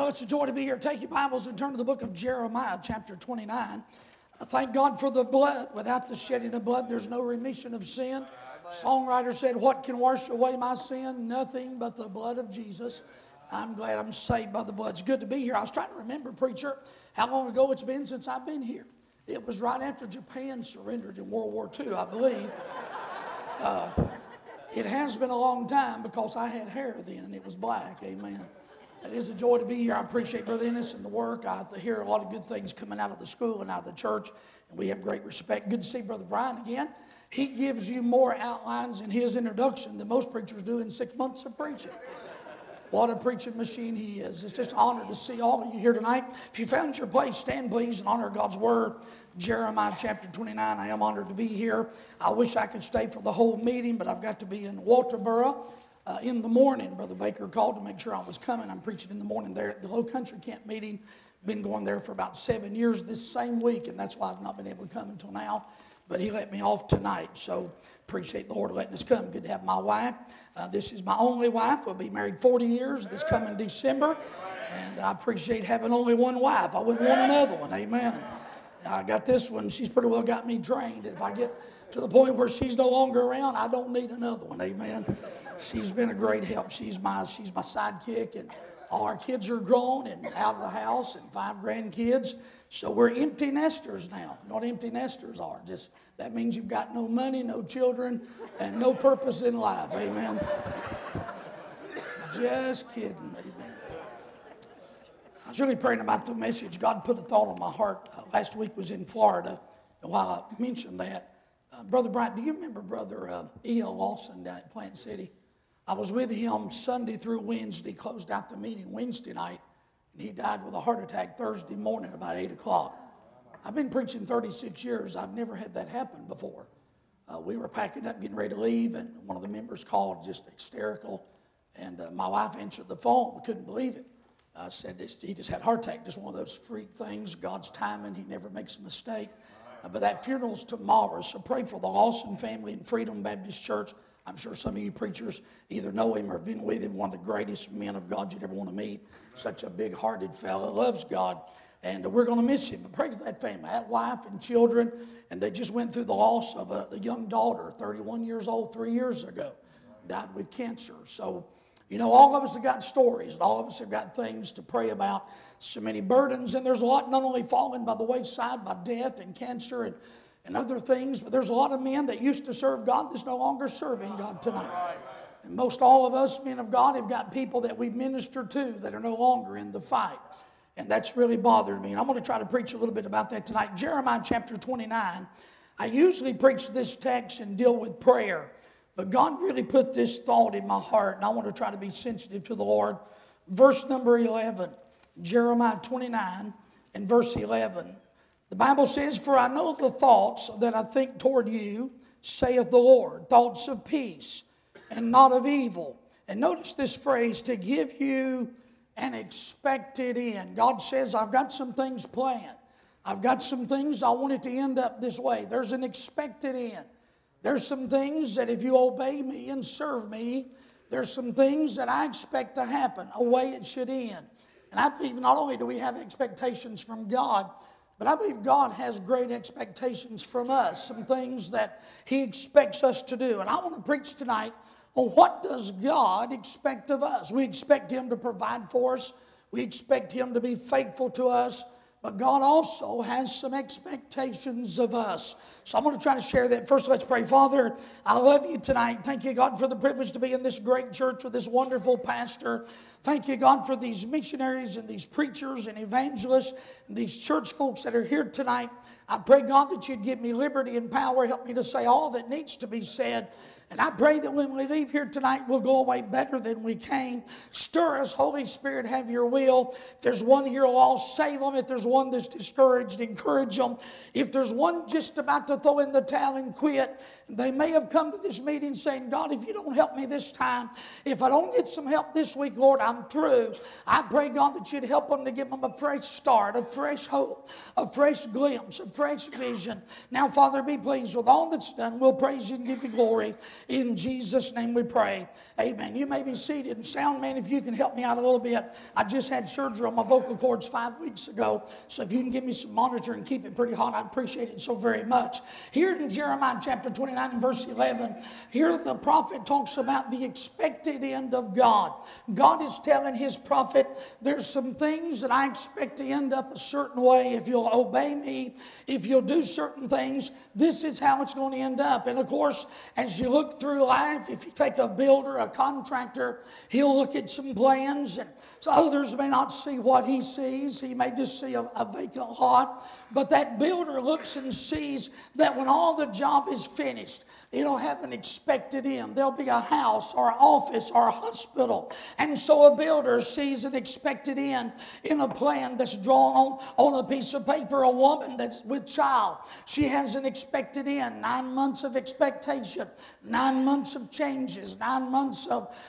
it's a joy to be here. Take your Bibles and turn to the book of Jeremiah, chapter 29. Thank God for the blood. Without the shedding of blood, there's no remission of sin. Songwriter said, what can wash away my sin? Nothing but the blood of Jesus. I'm glad I'm saved by the blood. It's good to be here. I was trying to remember, preacher, how long ago it's been since I've been here. It was right after Japan surrendered in World War II, I believe. It has been a long time because I had hair then and it was black. Amen. It is a joy to be here. I appreciate Brother Ennis and the work. I hear a lot of good things coming out of the school and out of the church, and we have great respect. Good to see Brother Brian again. He gives you more outlines in his introduction than most preachers do in 6 months of preaching. What a preaching machine he is. It's just an honor to see all of you here tonight. If you found your place, stand please and honor God's word. Jeremiah chapter 29, I am honored to be here. I wish I could stay for the whole meeting, but I've got to be in Walterboro in the morning. Brother Baker called to make sure I was coming. I'm preaching in the morning there at the Low Country Camp meeting. Been going there for about 7 years this same week, and that's why I've not been able to come until now. But he let me off tonight, so appreciate the Lord letting us come. Good to have my wife. This is my only wife. We'll be married 40 years this coming December, and I appreciate having only one wife. I wouldn't want another one. Amen. I got this one. She's pretty well got me trained. If I get to the point where she's no longer around, I don't need another one. Amen. She's been a great help. She's my sidekick, and all our kids are grown and out of the house, and 5 grandkids. So we're empty nesters now. You know what empty nesters are? Just that means you've got no money, no children, and no purpose in life. Amen. Just kidding. Amen. I was really praying about the message. God put a thought on my heart. Last week was in Florida, and while I mentioned that, Brother Bryant, do you remember Brother E.L. Lawson down at Plant City? I was with him Sunday through Wednesday, closed out the meeting Wednesday night, and he died with a heart attack Thursday morning about 8 o'clock. I've been preaching 36 years. I've never had that happen before. We were packing up, getting ready to leave, and one of the members called just hysterical, and my wife answered the phone. We couldn't believe it. Said he just had a heart attack, just one of those freak things, God's timing. He never makes a mistake. But that funeral's tomorrow, so pray for the Lawson family in Freedom Baptist Church. I'm sure some of you preachers either know him or have been with him, one of the greatest men of God you'd ever want to meet. Such a big-hearted fellow, loves God, and we're going to miss him. But pray for that family, that wife and children, and they just went through the loss of a young daughter, 31 years old, 3 years ago, died with cancer. So, you know, all of us have got stories, and all of us have got things to pray about, so many burdens, and there's a lot not only falling by the wayside by death and cancer and other things, but there's a lot of men that used to serve God that's no longer serving God tonight. And most all of us men of God have got people that we minister to that are no longer in the fight. And that's really bothered me. And I'm going to try to preach a little bit about that tonight. Jeremiah chapter 29. I usually preach this text and deal with prayer. But God really put this thought in my heart, and I want to try to be sensitive to the Lord. Verse number 11. Jeremiah 29 and verse 11. The Bible says, for I know the thoughts that I think toward you, saith the Lord, thoughts of peace and not of evil. And notice this phrase, to give you an expected end. God says, I've got some things planned. I've got some things I want it to end up this way. There's an expected end. There's some things that if you obey me and serve me, there's some things that I expect to happen, a way it should end. And I believe not only do we have expectations from God, but I believe God has great expectations from us, some things that He expects us to do. And I want to preach tonight on what does God expect of us. We expect Him to provide for us. We expect Him to be faithful to us. But God also has some expectations of us. So I'm going to try to share that. First, let's pray. Father, I love you tonight. Thank you, God, for the privilege to be in this great church with this wonderful pastor. Thank you, God, for these missionaries and these preachers and evangelists and these church folks that are here tonight. I pray, God, that you'd give me liberty and power. Help me to say all that needs to be said. And I pray that when we leave here tonight, we'll go away better than we came. Stir us, Holy Spirit, have your will. If there's one here lost, save them. If there's one that's discouraged, encourage them. If there's one just about to throw in the towel and quit, They may have come to this meeting saying, God, if you don't help me this time, if I don't get some help this week, Lord, I'm through. I pray, God, that you'd help them to give them a fresh start, a fresh hope, a fresh glimpse, a fresh vision. Now, Father, be pleased with all that's done. We'll praise you and give you glory. In Jesus' name we pray. Amen. You may be seated. And sound man, if you can help me out a little bit. I just had surgery on my vocal cords 5 weeks ago. So if you can give me some monitor and keep it pretty hot, I'd appreciate it so very much. Here in Jeremiah chapter 29 and verse 11, here the prophet talks about the expected end of God. God is telling his prophet, there's some things that I expect to end up a certain way. If you'll obey me, if you'll do certain things, this is how it's going to end up. And of course, as you look through life, if you take a builder, a contractor, he'll look at some plans, and so others may not see what he sees. He may just see a vacant lot. But that builder looks and sees that when all the job is finished, it'll have an expected end. There'll be a house or an office or a hospital. And so a builder sees an expected end in a plan that's drawn on a piece of paper. A woman that's with child, she has an expected end. 9 months of expectation, 9 months of changes, 9 months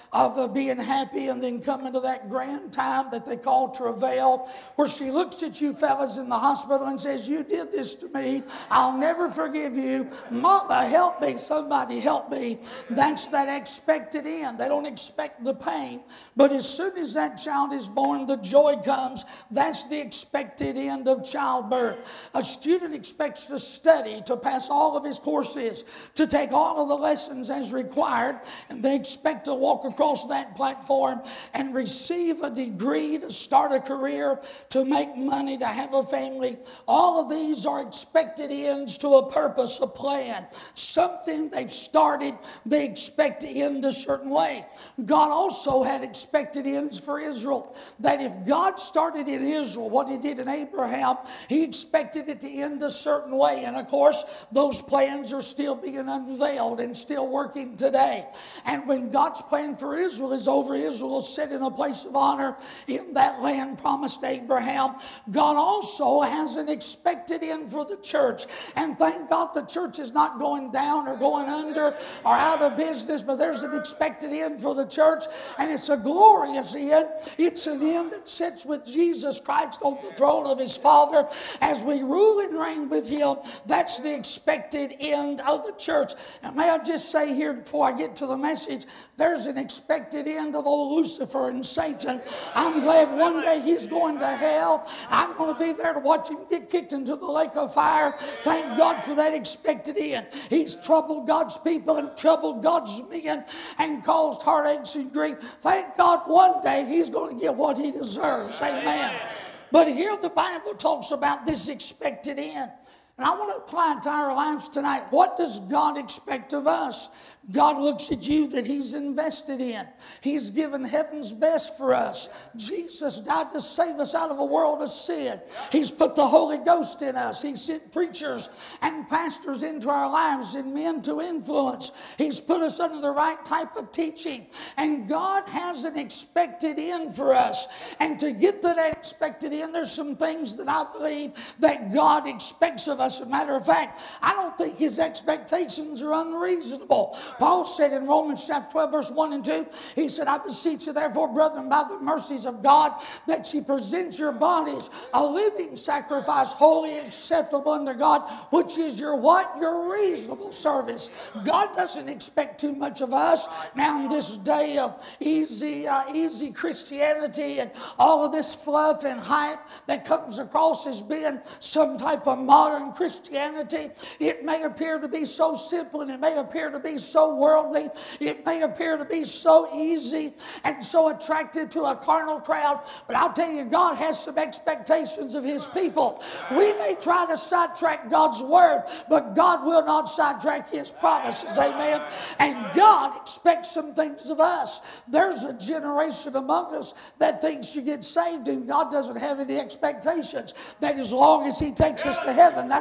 of being happy, and then coming to that grand time that they call travail, where she looks at you fellas in the hospital and says, you did this to me. I'll never forgive you. Mama, help me. Somebody help me. That's that expected end. They don't expect the pain, but as soon as that child is born, the joy comes. That's the expected end of childbirth. A student expects to study, to pass all of his courses, to take all of the lessons as required, and they expect to walk across that platform and receive a degree, to start a career, to make money, to have a family. All of these are expected ends to a purpose, a plan, something they've started, they expect to end a certain way. God also had expected ends for Israel, that if God started in Israel what he did in Abraham, he expected it to end a certain way. And of course, those plans are still being unveiled and still working today. And when God's plan for Israel is over, Israel is set in a place of honor in that land promised to Abraham. God also has an expected end for the church. And thank God the church is not going down or going under or out of business, but there's an expected end for the church, and it's a glorious end. It's an end that sits with Jesus Christ on the throne of his Father as we rule and reign with him. That's the expected end of the church. And may I just say here before I get to the message, there's an expected end of old Lucifer and Satan. I'm glad one day he's going to hell. I'm going to be there to watch him get kicked into the lake of fire. Thank God for that expected end. He's troubled God's people and troubled God's men and caused heartaches and grief. Thank God one day he's going to get what he deserves. Amen. But here the Bible talks about this expected end. And I want to apply it to our lives tonight. What does God expect of us? God looks at you that he's invested in. He's given heaven's best for us. Jesus died to save us out of a world of sin. He's put the Holy Ghost in us. He sent preachers and pastors into our lives and men to influence. He's put us under the right type of teaching. And God has an expected end for us. And to get to that expected end, there's some things that I believe that God expects of us. As a matter of fact, I don't think his expectations are unreasonable. Paul said in Romans chapter 12, verse 1 and 2, he said, I beseech you therefore, brethren, by the mercies of God, that ye present your bodies a living sacrifice, holy and acceptable unto God, which is your what? Your reasonable service. God doesn't expect too much of us. Now in this day of easy Christianity and all of this fluff and hype that comes across as being some type of modern Christianity, it may appear to be so simple, and it may appear to be so worldly. It may appear to be so easy and so attractive to a carnal crowd, but I'll tell you, God has some expectations of his people. We may try to sidetrack God's word, but God will not sidetrack his promises. Amen. And God expects some things of us. There's a generation among us that thinks you get saved and God doesn't have any expectations, that as long as he takes us to heaven, that's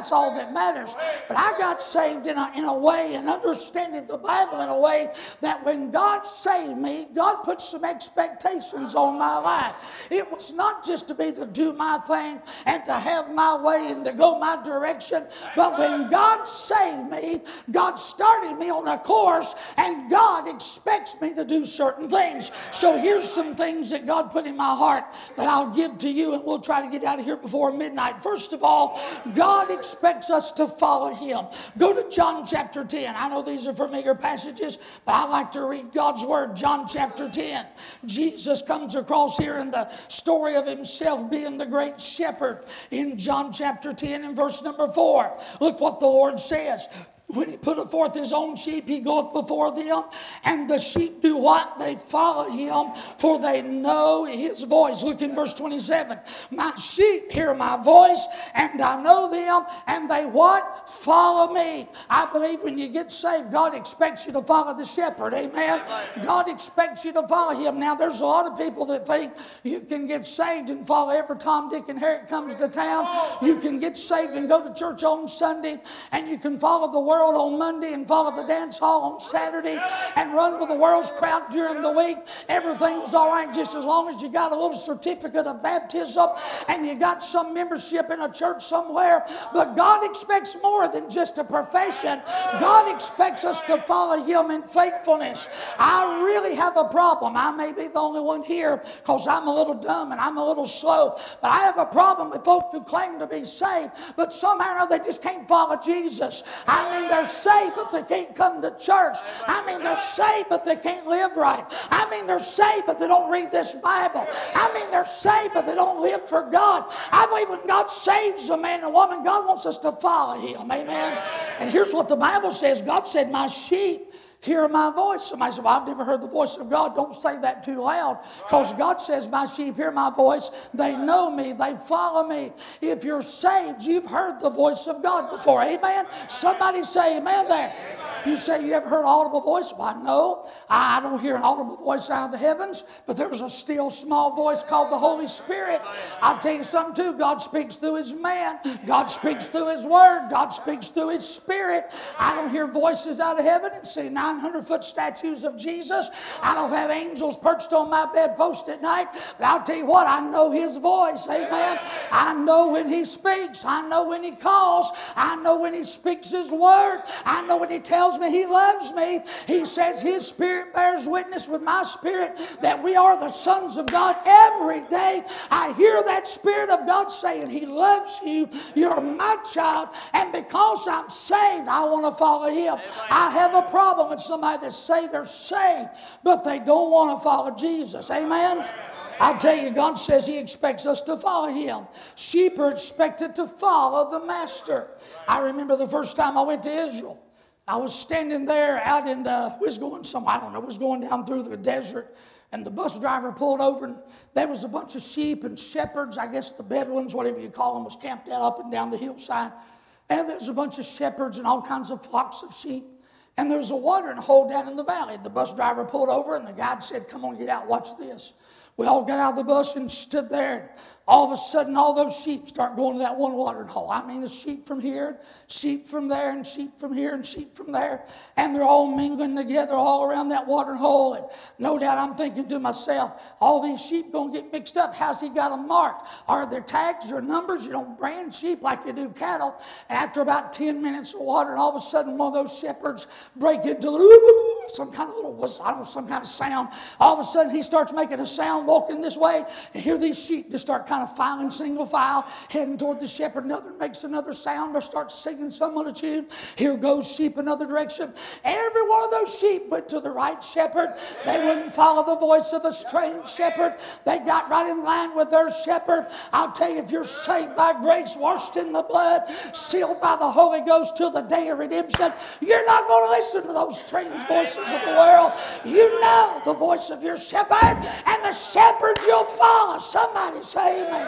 That's all that matters. But I got saved in a way, and understanding the Bible in a way, that when God saved me, God put some expectations on my life. It was not just to be to do my thing and to have my way and to go my direction, but when God saved me, God started me on a course, and God expects me to do certain things. So here's some things that God put in my heart that I'll give to you, and we'll try to get out of here before midnight. First of all, God expects us to follow Him. Go to John chapter 10. I know these are familiar passages, but I like to read God's Word. John chapter 10. Jesus comes across here in the story of Himself being the great shepherd in John chapter 10 and verse number 4. Look what the Lord says. When He putteth forth His own sheep, He goeth before them, and the sheep do what? They follow Him, for they know His voice. Look in verse 27. My sheep hear my voice, and I know them, and they what? Follow me. I believe when you get saved, God expects you to follow the shepherd. Amen? God expects you to follow Him. Now, there's a lot of people that think you can get saved and follow every Tom, Dick, and Harry comes to town. You can get saved and go to church on Sunday, and you can follow the world on Monday and follow the dance hall on Saturday and run with the world's crowd during the week. Everything's all right just as long as you got a little certificate of baptism and you got some membership in a church somewhere. But God expects more than just a profession. God expects us to follow Him in faithfulness. I really have a problem. I may be the only one here because I'm a little dumb and I'm a little slow, but I have a problem with folks who claim to be saved, but somehow or another they just can't follow Jesus. I mean, they're saved, but they can't come to church. I mean, they're saved, but they can't live right. I mean, they're saved, but they don't read this Bible. I mean, they're saved, but they don't live for God. I believe when God saves a man and woman, God wants us to follow Him. Amen? And here's what the Bible says. God said, my sheep hear my voice. Somebody said, well, I've never heard the voice of God. Don't say that too loud, because God says, my sheep hear my voice. They know me. They follow me. If you're saved, you've heard the voice of God before. Amen? Somebody say amen there. You say you ever heard an audible voice? Well, no, I don't hear an audible voice out of the heavens, but there's a still small voice called the Holy Spirit. I'll tell you something too. God speaks through His man. God speaks through His Word. God speaks through His Spirit. I don't hear voices out of heaven and see 900-foot statues of Jesus. I don't have angels perched on my bedpost at night, but I'll tell you what, I know His voice. Amen. I know when He speaks. I know when He calls. I know when He speaks His Word. I know when He tells me He loves me. He says His Spirit bears witness with my spirit that we are the sons of God. Every day I hear that Spirit of God saying He loves you. You're my child. And because I'm saved, I want to follow Him. I have a problem with somebody that say they're saved, but they don't want to follow Jesus. Amen? I'll tell you, God says He expects us to follow Him. Sheep are expected to follow the Master. I remember the first time I went to Israel. I was standing there out in was going somewhere, I don't know, was going down through the desert, and the bus driver pulled over, and there was a bunch of sheep and shepherds, I guess the Bedouins, whatever you call them, was camped out up and down the hillside. And there's a bunch of shepherds and all kinds of flocks of sheep. And there's a watering hole down in the valley. The bus driver pulled over, and the guide said, come on, get out, watch this. We all got out of the bus and stood there. All of a sudden, all those sheep start going to that one watering hole. I mean, the sheep from here, sheep from there, and sheep from here, and sheep from there. And they're all mingling together all around that watering hole. And no doubt I'm thinking to myself, all these sheep going to get mixed up. How's He got them marked? Are there tags or numbers? You don't brand sheep like you do cattle. And after about 10 minutes of watering, all of a sudden one of those shepherds break into some kind of little, I don't know, some kind of sound. All of a sudden he starts making a sound walking this way. And here these sheep just start kind of filing single file, heading toward the shepherd. Another makes another sound or starts singing some other tune. Here goes sheep another direction. Every one of those sheep went to the right shepherd. They wouldn't follow the voice of a strange shepherd. They got right in line with their shepherd. I'll tell you, if you're saved by grace, washed in the blood, sealed by the Holy Ghost till the day of redemption, you're not going to listen to those strange voices of the world. You know the voice of your shepherd, and the shepherd you'll follow. Somebody say amen.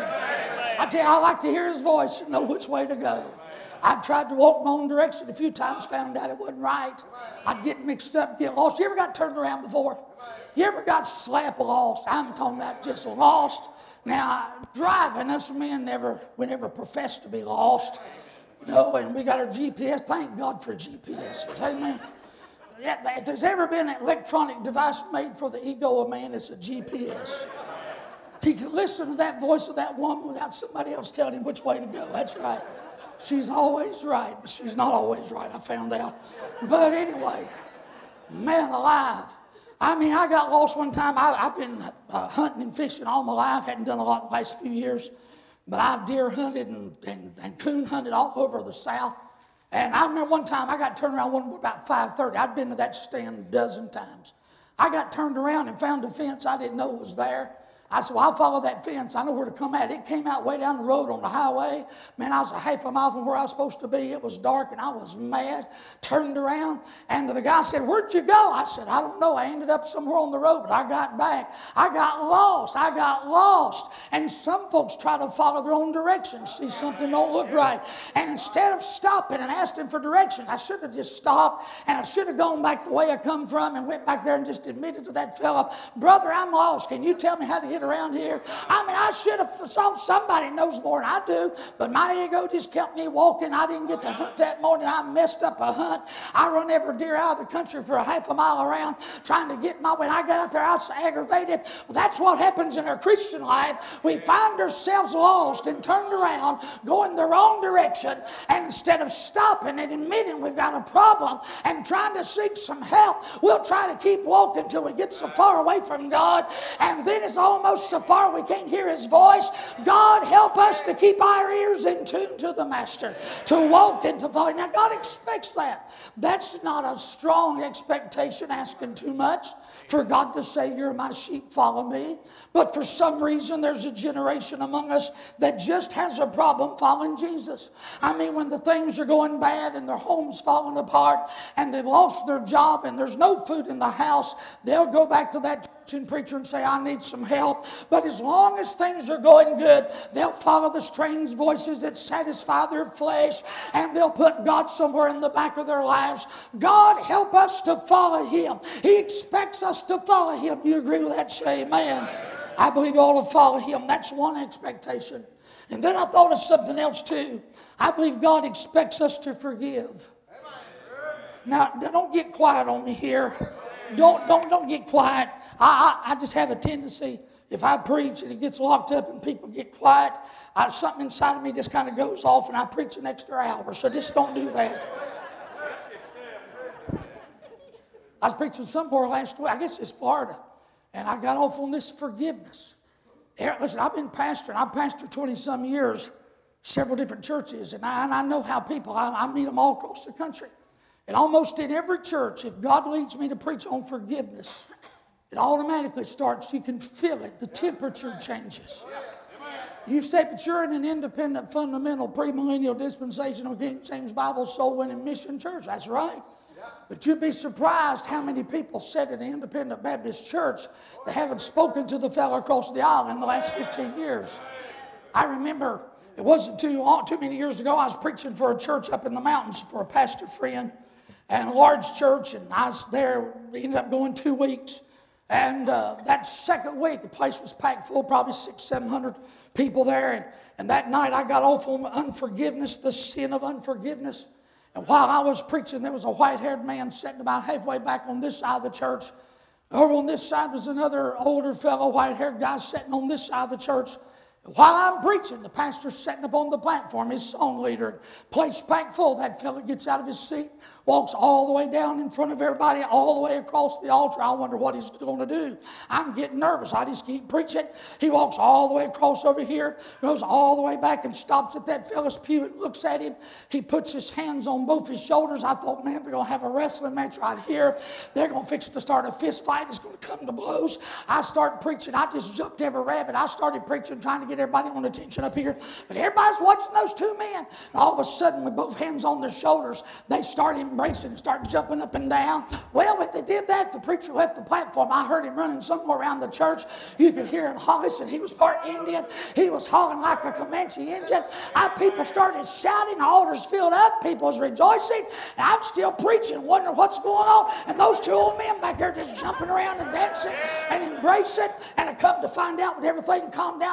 I tell you, I like to hear His voice and know which way to go. I've tried to walk my own direction a few times, found out it wasn't right. I'd get mixed up, get lost. You ever got turned around before? You ever got slap lost? I'm talking about just lost. Now, driving, us men we never professed to be lost. You know, and we got our GPS. Thank God for GPSs. Amen. Yeah, if there's ever been an electronic device made for the ego of man, it's a GPS. He can listen to that voice of that woman without somebody else telling him which way to go. That's right. She's always right, but she's not always right, I found out. But anyway, man alive. I mean, I got lost one time. I've been hunting and fishing all my life. Hadn't done a lot in the last few years. But I've deer hunted and coon hunted all over the South. And I remember one time I got turned around about 5:30. I'd been to that stand a dozen times. I got turned around and found a fence I didn't know was there. I said, well, I'll follow that fence. I know where to come at. It came out way down the road on the highway. Man, I was a half a mile from where I was supposed to be. It was dark, and I was mad. Turned around, and the guy said, where'd you go? I said, I don't know. I ended up somewhere on the road, but I got back. I got lost. And some folks try to follow their own directions, see something don't look right. And instead of stopping and asking for directions, I should have just stopped, and I should have gone back the way I come from and went back there and just admitted to that fella, brother, I'm lost. Can you tell me how to get around here? I mean, I should have thought somebody knows more than I do, but my ego just kept me walking. I didn't get to hunt that morning. I messed up a hunt. I run every deer out of the country for a half a mile around trying to get my way. And I got out there, I was aggravated. Well, that's what happens in our Christian life. We find ourselves lost and turned around, going the wrong direction, and instead of stopping and admitting we've got a problem and trying to seek some help, we'll try to keep walking till we get so far away from God, and then it's almost so far we can't hear His voice. God help us to keep our ears in tune to the Master, to walk and to follow. Now God expects that. That's not a strong expectation, asking too much for God to say, you're my sheep, follow me. But for some reason there's a generation among us that just has a problem following Jesus. I mean, when the things are going bad and their home's falling apart and they've lost their job and there's no food in the house, they'll go back to that preacher and say, I need some help. But as long as things are going good, they'll follow the strange voices that satisfy their flesh, and they'll put God somewhere in the back of their lives. God help us to follow Him. He expects us to follow Him. You agree with that? Say amen. I believe you ought to follow Him. That's one expectation. And then I thought of something else too. I believe God expects us to forgive. Now, don't get quiet on me here. Don't get quiet. I just have a tendency, if I preach and it gets locked up and people get quiet, something inside of me just kind of goes off and I preach an extra hour. So just don't do that. I was preaching somewhere last week, I guess it's Florida, and I got off on this forgiveness. Listen, I've been pastoring. I've pastored 20-some years, several different churches, and I know how people, I meet them all across the country. And almost in every church, if God leads me to preach on forgiveness, it automatically starts. You can feel it. The temperature changes. You say, but you're in an independent, fundamental, premillennial, dispensational, King James Bible, soul-winning mission church. That's right. But you'd be surprised how many people sit in an independent Baptist church that haven't spoken to the fellow across the aisle in the last 15 years. I remember it wasn't too many years ago, I was preaching for a church up in the mountains for a pastor friend, and a large church, and I was there, ended up going 2 weeks. And that second week, the place was packed full, probably 600-700 people there. And that night, I got off on unforgiveness, the sin of unforgiveness. And while I was preaching, there was a white-haired man sitting about halfway back on this side of the church. Over on this side was another older fellow, white-haired guy sitting on this side of the church. While I'm preaching, the pastor's sitting up on the platform, his song leader, place packed full. That fella gets out of his seat, walks all the way down in front of everybody, all the way across the altar. I wonder what he's going to do. I'm getting nervous. I just keep preaching. He walks all the way across over here, goes all the way back and stops at that fella's pew and looks at him. He puts his hands on both his shoulders. I thought, man, they're going to have a wrestling match right here. They're going to fix to start a fist fight. It's going to come to blows. I start preaching. I just jumped every rabbit. I started preaching, trying to get everybody on attention up here. But everybody's watching those two men. And all of a sudden, with both hands on their shoulders, they start embracing and start jumping up and down. Well, if they did that, the preacher left the platform. I heard him running somewhere around the church. You could hear him hollering. He was part Indian. He was hollering like a Comanche Indian. People started shouting. The altars filled up. People was rejoicing. And I'm still preaching, wondering what's going on. And those two old men back there just jumping around and dancing and embracing. And I come to find out when everything calmed down,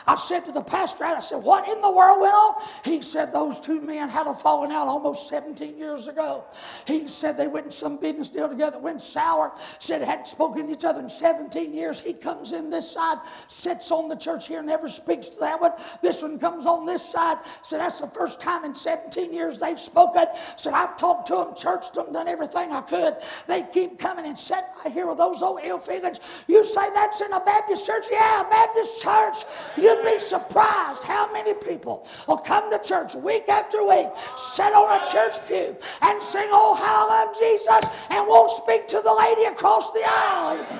I said to the pastor, I said, what in the world went on? He said those two men had a falling out almost 17 years ago. He said they went in some business deal together, went sour, said they hadn't spoken to each other in 17 years. He comes in this side, sits on the church here, never speaks to that one. This one comes on this side. Said that's the first time in 17 years they've spoken. Said I've talked to them, churched them, done everything I could. They keep coming and sitting right here with those old ill feelings. You say that's in a Baptist church? Yeah, a Baptist church. You'd be surprised how many people will come to church week after week, sit on a church pew and sing, oh, how I love Jesus, and won't speak to the lady across the aisle. Amen.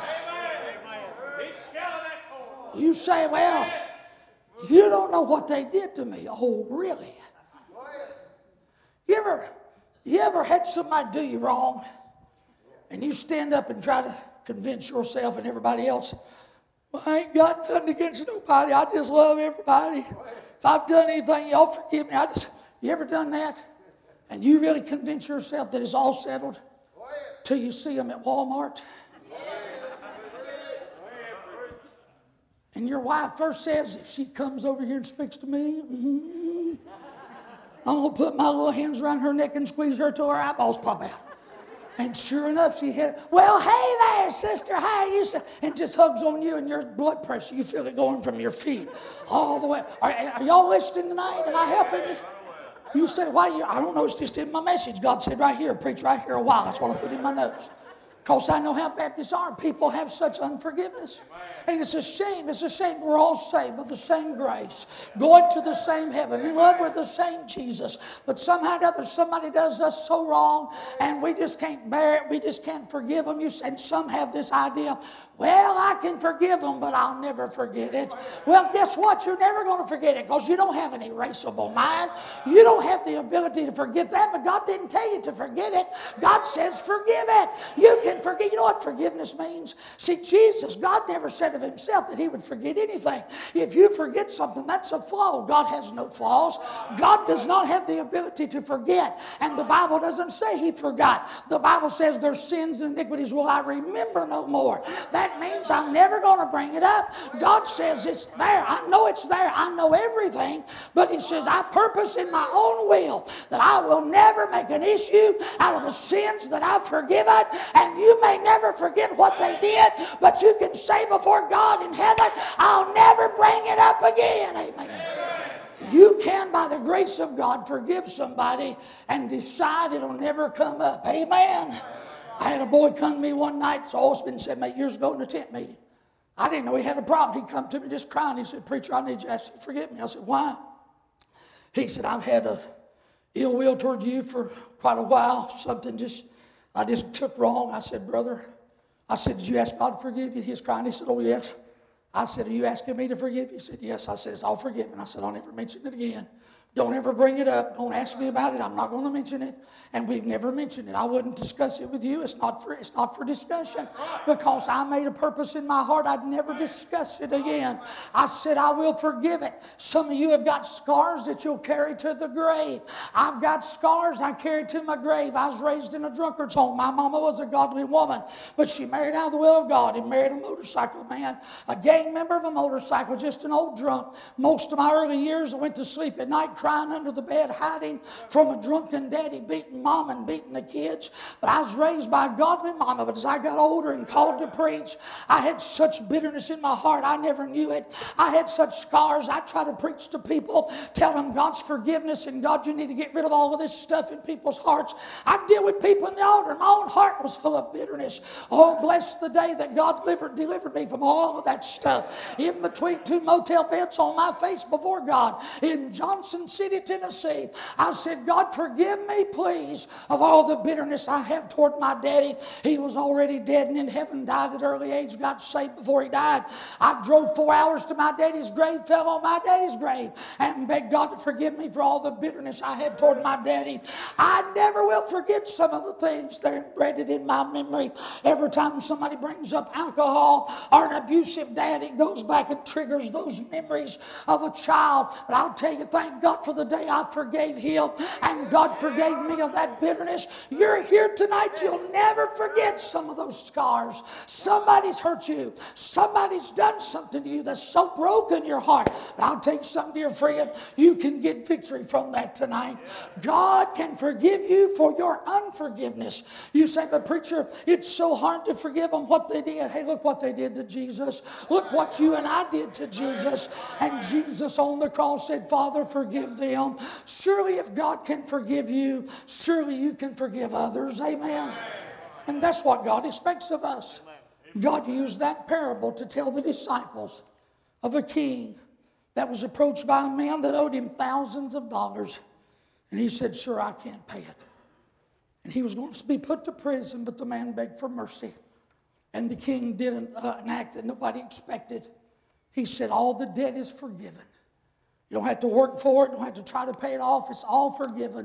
You say, well, you don't know what they did to me. Oh, really? You ever had somebody do you wrong and you stand up and try to convince yourself and everybody else, well, I ain't got nothing against nobody. I just love everybody. If I've done anything, y'all forgive me. You ever done that? And you really convince yourself that it's all settled till you see them at Walmart? And your wife first says, if she comes over here and speaks to me, I'm going to put my little hands around her neck and squeeze her till her eyeballs pop out. And sure enough, she hit, well, hey there, sister, how are you? And just hugs on you, and your blood pressure, you feel it going from your feet all the way. Are y'all listening tonight? Am I helping you? You say, why? I don't know, it's just in my message. God said right here, preach right here a while. That's what I put in my notes. Because I know how Baptists are. People have such unforgiveness. And it's a shame. It's a shame we're all saved by the same grace, going to the same heaven, in love with the same Jesus. But somehow or other, somebody does us so wrong, and we just can't bear it. We just can't forgive them. And some have this idea, well, I can forgive them, but I'll never forget it. Well, guess what? You're never going to forget it because you don't have an erasable mind. You don't have the ability to forget that, but God didn't tell you to forget it. God says forgive it. You can forgive. You know what forgiveness means? See, Jesus, God never said of himself that he would forget anything. If you forget something, that's a flaw. God has no flaws. God does not have the ability to forget. And the Bible doesn't say he forgot. The Bible says their sins and iniquities will I remember no more. That means I'm never going to bring it up. God says it's there. I know it's there. I know everything. But he says I purpose in my own will that I will never make an issue out of the sins that I've forgiven. And you may never forget what they did, but you can say before God in heaven, I'll never bring it up again. Amen. You can, by the grace of God, forgive somebody and decide it'll never come up. Amen. I had a boy come to me one night, it's always been 7, 8 years ago in a tent meeting. I didn't know he had a problem. He come to me just crying. He said, preacher, I need you to ask you to forgive me. I said, why? He said, I've had a ill will toward you for quite a while. I just took wrong. I said, brother, did you ask God to forgive you? He was crying. He said, oh, yes. I said, are you asking me to forgive you? He said, yes. I said, it's all forgiven. I said, I'll never mention it again. Don't ever bring it up. Don't ask me about it. I'm not going to mention it. And we've never mentioned it. I wouldn't discuss it with you. It's not for discussion. Because I made a purpose in my heart. I'd never discuss it again. I said, I will forgive it. Some of you have got scars that you'll carry to the grave. I've got scars I carry to my grave. I was raised in a drunkard's home. My mama was a godly woman. But she married out of the will of God and married a motorcycle man. A gang member of a motorcycle, just an old drunk. Most of my early years I went to sleep at night crying under the bed, hiding from a drunken daddy, beating mom and beating the kids. But I was raised by a godly mama. But as I got older and called to preach, I had such bitterness in my heart. I never knew it. I had such scars. I try to preach to people, tell them God's forgiveness and God, you need to get rid of all of this stuff in people's hearts. I deal with people in the altar. My own heart was full of bitterness. Oh, bless the day that God delivered me from all of that stuff. In between 2 motel beds on my face before God in Johnson City, Tennessee. I said, God, forgive me, please, of all the bitterness I have toward my daddy. He was already dead and in heaven, died at early age, got saved before he died. I drove 4 hours to my daddy's grave, fell on my daddy's grave, and begged God to forgive me for all the bitterness I had toward my daddy. I never will forget some of the things that are embedded in my memory. Every time somebody brings up alcohol or an abusive dad, it goes back and triggers those memories of a child. But I'll tell you, thank God God for the day I forgave him and God forgave me of that bitterness. You're here tonight. You'll never forget some of those scars. Somebody's hurt you. Somebody's done something to you that's so broken your heart. I'll tell you something, dear friend. You can get victory from that tonight. God can forgive you for your unforgiveness. You say, but preacher, it's so hard to forgive them what they did. Hey, look what they did to Jesus. Look what you and I did to Jesus. And Jesus on the cross said, Father, forgive them. Surely if God can forgive you, surely you can forgive others. Amen. And that's what God expects of us. God used that parable to tell the disciples of a king that was approached by a man that owed him thousands of dollars. And he said, sir, I can't pay it. And he was going to be put to prison, but the man begged for mercy. And the king did an act that nobody expected. He said, all the debt is forgiven. You don't have to work for it. You don't have to try to pay it off. It's all forgiven.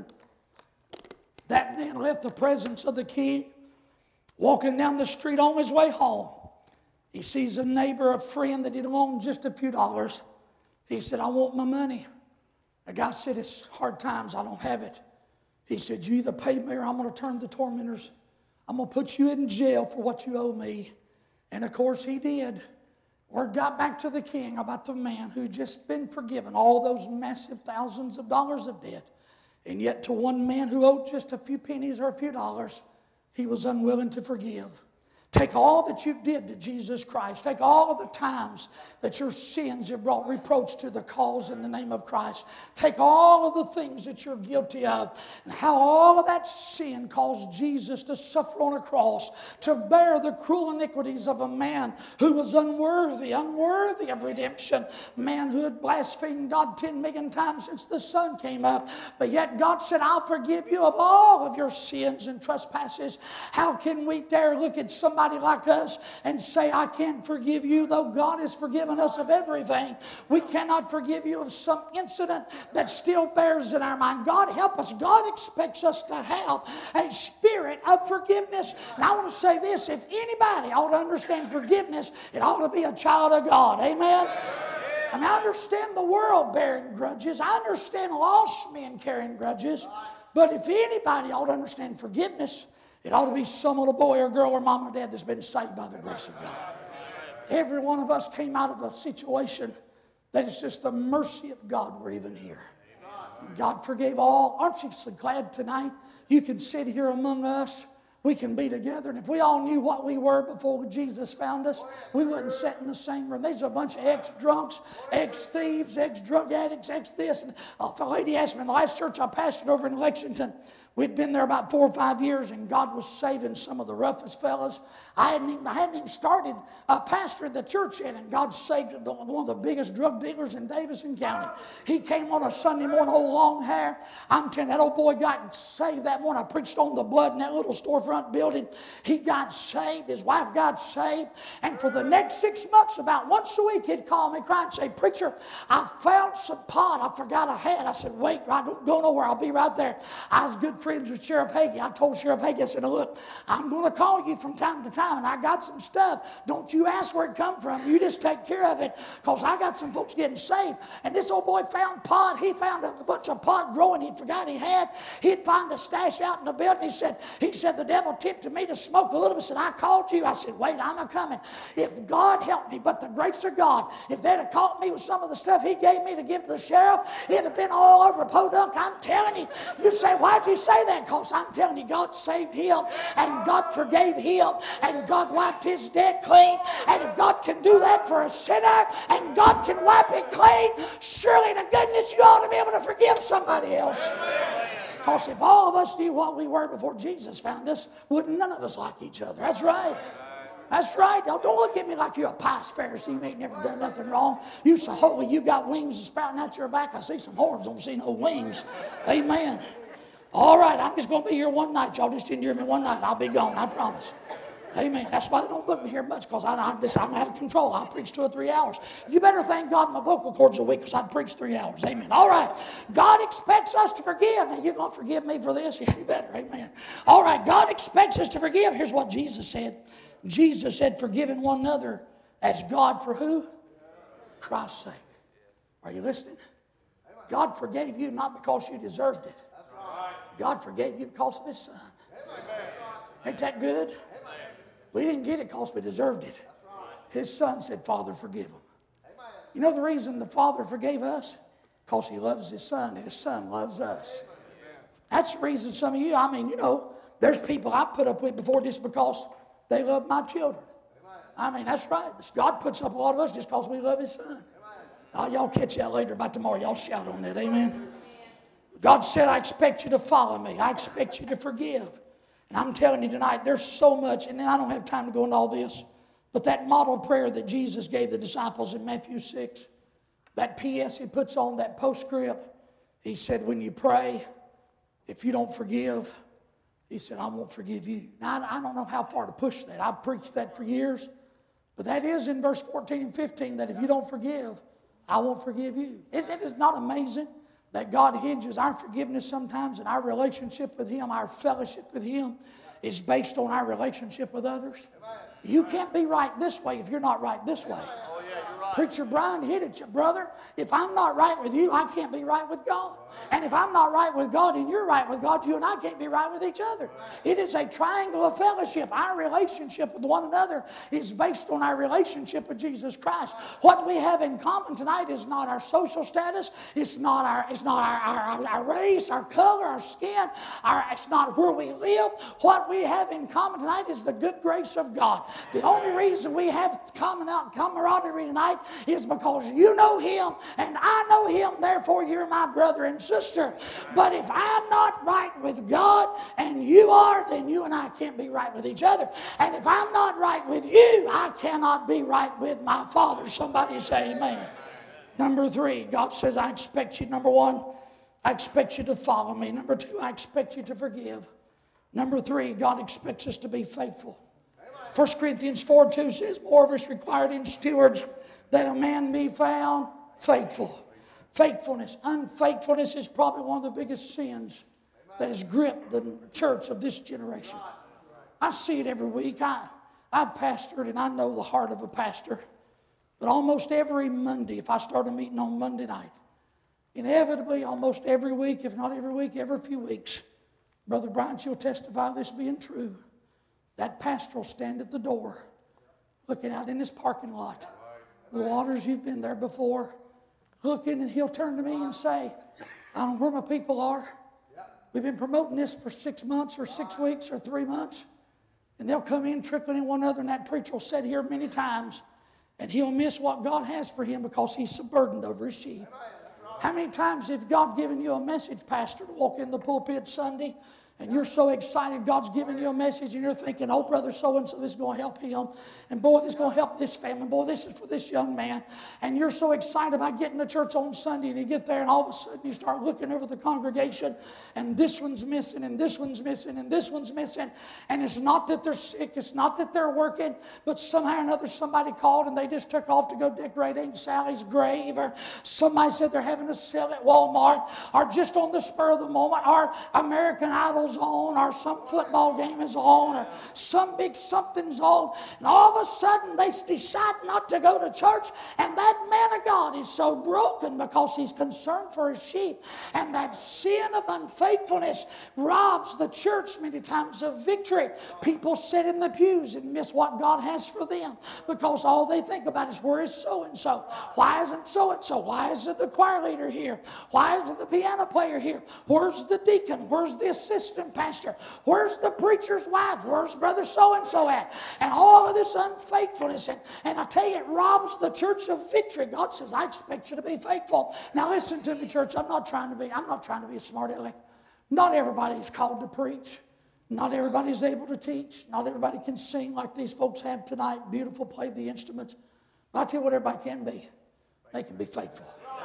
That man left the presence of the king, walking down the street on his way home. He sees a neighbor, a friend that he'd loaned just a few dollars. He said, I want my money. The guy said, it's hard times. I don't have it. He said, you either pay me or I'm going to turn the tormentors. I'm going to put you in jail for what you owe me. And of course he did. Word got back to the king about the man who'd just been forgiven all those massive thousands of dollars of debt. And yet to one man who owed just a few pennies or a few dollars, he was unwilling to forgive. Take all that you did to Jesus Christ. Take all of the times that your sins have brought reproach to the cause in the name of Christ. Take all of the things that you're guilty of and how all of that sin caused Jesus to suffer on a cross to bear the cruel iniquities of a man who was unworthy of redemption. A man who had blasphemed God 10 million times since the sun came up. But yet God said, I'll forgive you of all of your sins and trespasses. How can we dare look at somebody like us and say, I can't forgive you, though God has forgiven us of everything? We cannot forgive you of some incident that still bears in our mind. God help us. God expects us to have a spirit of forgiveness. And I want to say this, if anybody ought to understand forgiveness, it ought to be a child of God. Amen? I mean, I understand the world bearing grudges. I understand lost men carrying grudges. But if anybody ought to understand forgiveness, it ought to be some little boy or girl or mom or dad that's been saved by the grace of God. Every one of us came out of a situation that it's just the mercy of God we're even here. And God forgave all. Aren't you so glad tonight you can sit here among us? We can be together. And if we all knew what we were before Jesus found us, we wouldn't sit in the same room. There's a bunch of ex-drunks, ex-thieves, ex-drug addicts, ex-this. And a lady asked me in the last church I pastored over in Lexington, we'd been there about 4 or 5 years, and God was saving some of the roughest fellas. I hadn't even started pastoring the church yet, and God saved one of the biggest drug dealers in Davison County. He came on a Sunday morning, old long hair. I'm telling you, that old boy got saved that morning. I preached on the blood in that little storefront building. He got saved. His wife got saved. And for the next 6 months, about once a week, he'd call me crying and say, preacher, I found some pot I forgot I had. I said, wait, don't go nowhere. I'll be right there. I was good friends with Sheriff Hagee. I told Sheriff Hagee, I said, look, I'm going to call you from time to time, and I got some stuff. Don't you ask where it come from. You just take care of it, because I got some folks getting saved. And this old boy found pot. He found a bunch of pot growing he forgot he had. He'd find a stash out in the building. He said, the devil tempted me to smoke a little bit. He said, I called you. I said, wait, I'm a-coming. If God helped me, but the grace of God, if they'd have caught me with some of the stuff he gave me to give to the sheriff, it'd have been all over Podunk. I'm telling you. You say, why'd you say that? Because I'm telling you, God saved him, and God forgave him, and God wiped his debt clean. And if God can do that for a sinner, and God can wipe it clean, surely to goodness you ought to be able to forgive somebody else. Because if all of us knew what we were before Jesus found us, wouldn't none of us like each other. That's right. That's right. Now, don't look at me like you're a pious Pharisee. You ain't never done nothing wrong. You so holy, you got wings sprouting out your back. I see some horns, don't see no wings. Amen. All right, I'm just going to be here one night. Y'all just endure me one night. I'll be gone, I promise. Amen. That's why they don't book me here much, because I'm out of control. I preach 2 or 3 hours. You better thank God my vocal cords are weak, because I'd preach 3 hours. Amen. All right. God expects us to forgive. Now, you going to forgive me for this? Yeah, you better. Amen. All right. God expects us to forgive. Here's what Jesus said. Jesus said, forgiving one another as God for who? Christ's sake. Are you listening? God forgave you not because you deserved it. God forgave you because of His Son. Ain't that good? We didn't get it because we deserved it. His Son said, Father, forgive them. You know the reason the Father forgave us? Because He loves His Son and His Son loves us. That's the reason some of you, there's people I put up with before just because they love my children. That's right. God puts up a lot of us just because we love His Son. Oh, y'all catch that later about tomorrow. Y'all shout on that. Amen. God said, I expect you to follow me. I expect you to forgive. And I'm telling you tonight, there's so much, and I don't have time to go into all this, but that model prayer that Jesus gave the disciples in Matthew 6, that P.S. He puts on that postscript, He said, when you pray, if you don't forgive, He said, I won't forgive you. Now, I don't know how far to push that. I've preached that for years, but that is in verse 14 and 15, that if you don't forgive, I won't forgive you. Isn't it not amazing that God hinges our forgiveness sometimes and our relationship with Him, our fellowship with Him, is based on our relationship with others? You can't be right this way if you're not right this way. Preacher Brian hit it, brother. If I'm not right with you, I can't be right with God. And if I'm not right with God and you're right with God, you and I can't be right with each other. It is a triangle of fellowship. Our relationship with one another is based on our relationship with Jesus Christ. What we have in common tonight is not our social status. It's not our race, our color, our skin. It's not where we live. What we have in common tonight is the good grace of God. The only reason we have camaraderie tonight is because you know Him and I know Him, therefore you're my brother and sister. But if I'm not right with God and you are, then you and I can't be right with each other. And if I'm not right with you, I cannot be right with my Father. Somebody say amen. Number 3, God says, I expect you, number 1, I expect you to follow me. Number 2, I expect you to forgive. Number 3, God expects us to be faithful. 1 Corinthians 4:2 says, more of us required in stewards that a man be found faithful. Faithfulness. Unfaithfulness is probably one of the biggest sins that has gripped the church of this generation. I see it every week. I've pastored and I know the heart of a pastor. But almost every Monday, if I start a meeting on Monday night, inevitably almost every week, if not every week, every few weeks, Brother Brian, you'll testify this being true. That pastor will stand at the door looking out in his parking lot. The Waters, you've been there before. Looking, and he'll turn to me and say, I don't know where my people are. We've been promoting this for 6 months or 6 weeks or 3 months. And they'll come in trickling in one another, and that preacher will sit here many times, and he'll miss what God has for him because he's so burdened over his sheep. How many times has God given you a message, pastor, to walk in the pulpit Sunday, and you're so excited God's giving you a message, and you're thinking, oh, brother so-and-so, this is going to help him. And boy, this is going to help this family. Boy, this is for this young man. And you're so excited about getting to church on Sunday, and you get there, and all of a sudden you start looking over the congregation, and this one's missing, and this one's missing, and this one's missing. And it's not that they're sick. It's not that they're working. But somehow or another somebody called, and they just took off to go decorate Aunt Sally's grave. Or somebody said they're having a sale at Walmart. Or just on the spur of the moment. Or American Idol's on, or some football game is on, or some big something's on, and all of a sudden they decide not to go to church, and that man of God is so broken because he's concerned for his sheep, and that sin of unfaithfulness robs the church many times of victory. People sit in the pews and miss what God has for them because all they think about is, where is so-and-so? Why isn't so-and-so? Why isn't the choir leader here? Why isn't the piano player here? Where's the deacon? Where's the assistant pastor? Where's the preacher's wife? Where's brother so-and-so at? And all of this unfaithfulness, and I tell you, it robs the church of victory. God says, I expect you to be faithful. Now listen to me, church. I'm not trying to be a smart aleck. Not everybody's called to preach. Not everybody's able to teach. Not everybody can sing like these folks have tonight. Beautiful, play the instruments. But I tell you what everybody can be. They can be faithful.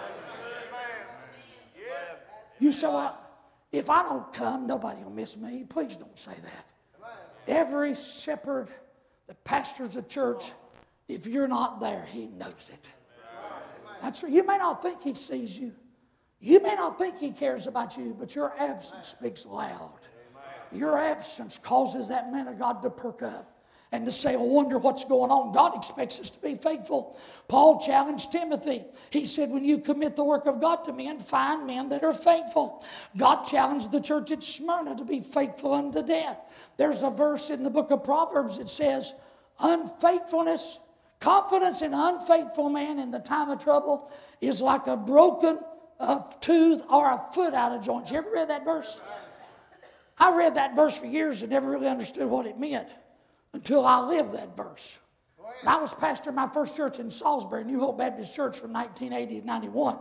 You say, well, if I don't come, nobody will miss me. Please don't say that. Every shepherd that pastors a church, if you're not there, he knows it. That's right. You may not think he sees you. You may not think he cares about you, but your absence speaks loud. Your absence causes that man of God to perk up. and to say, I wonder what's going on. God expects us to be faithful. Paul challenged Timothy. He said, when you commit the work of God to men, find men that are faithful. God challenged the church at Smyrna to be faithful unto death. There's a verse in the book of Proverbs that says, unfaithfulness, confidence in an unfaithful man in the time of trouble is like a broken tooth or a foot out of joint. You ever read that verse? I read that verse for years and never really understood what it meant until I lived that verse. And I was pastor of my first church in Salisbury, New Hope Baptist Church, from 1980 to 91.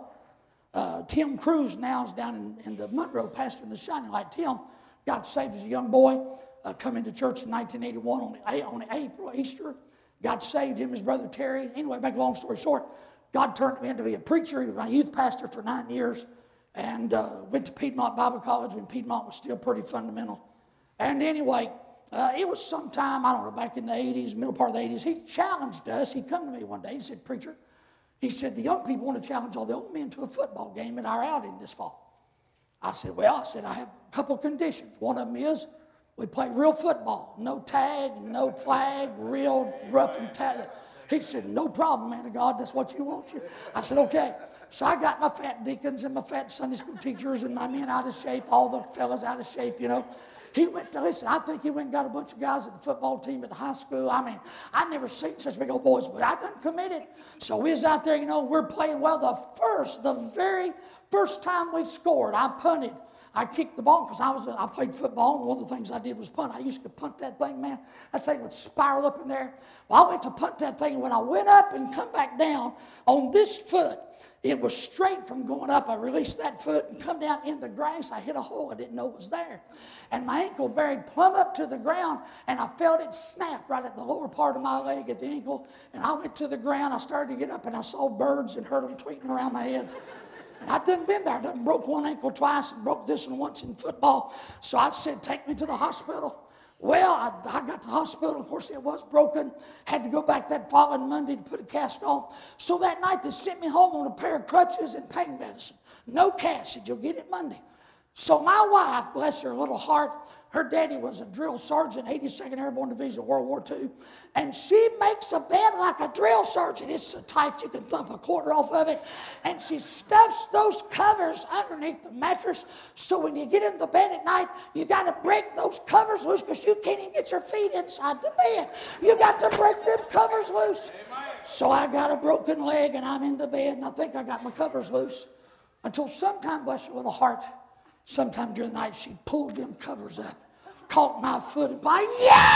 Tim Cruz now is down in the Monroe, pastoring the Shining Light. Tim got saved as a young boy, come into church in 1981 on April, Easter. Got saved, him and his brother Terry. Anyway, make a long story short, God turned him into be a preacher. He was my youth pastor for 9 years, and went to Piedmont Bible College when Piedmont was still pretty fundamental. And anyway, it was sometime, I don't know, back in the 80s, middle part of the 80s, he challenged us. He come to me one day, he said, preacher, he said, the young people want to challenge all the old men to a football game at our outing this fall. I said, well, I have a couple of conditions. One of them is we play real football, no tag, no flag, real rough and tag. He said, no problem, man of God, that's what you want. I said, okay. So I got my fat deacons and my fat Sunday school teachers and my men out of shape, all the fellas out of shape, you know. He went to, listen, I think he went and got a bunch of guys at the football team at the high school. I mean, I'd never seen such big old boys, but I done committed. So we was out there, you know, we're playing well. The very first time we scored, I punted. I kicked the ball because I played football, and one of the things I did was punt. I used to punt that thing, man. That thing would spiral up in there. Well, I went to punt that thing, and when I went up and come back down on this foot, it was straight from going up. I released that foot and come down in the grass. I hit a hole I didn't know was there. And my ankle buried plumb up to the ground, and I felt it snap right at the lower part of my leg at the ankle. And I went to the ground. I started to get up, and I saw birds and heard them tweeting around my head. And I done been there. I done broke one ankle twice and broke this one once in football. So I said, take me to the hospital. Well, I got to the hospital. Of course, it was broken. Had to go back that following Monday to put a cast on. So that night, they sent me home on a pair of crutches and pain medicine. No cast. Said, you'll get it Monday. So my wife, bless her little heart, her daddy was a drill sergeant, 82nd Airborne Division, World War II. And she makes a bed like a drill sergeant. It's so tight you can thump a quarter off of it. And she stuffs those covers underneath the mattress. So when you get in the bed at night, you got to break those covers loose because you can't even get your feet inside the bed. You got to break them covers loose. So I got a broken leg and I'm in the bed and I think I got my covers loose. Until sometime, bless her little heart, sometime during the night, she pulled them covers up, caught my foot, and by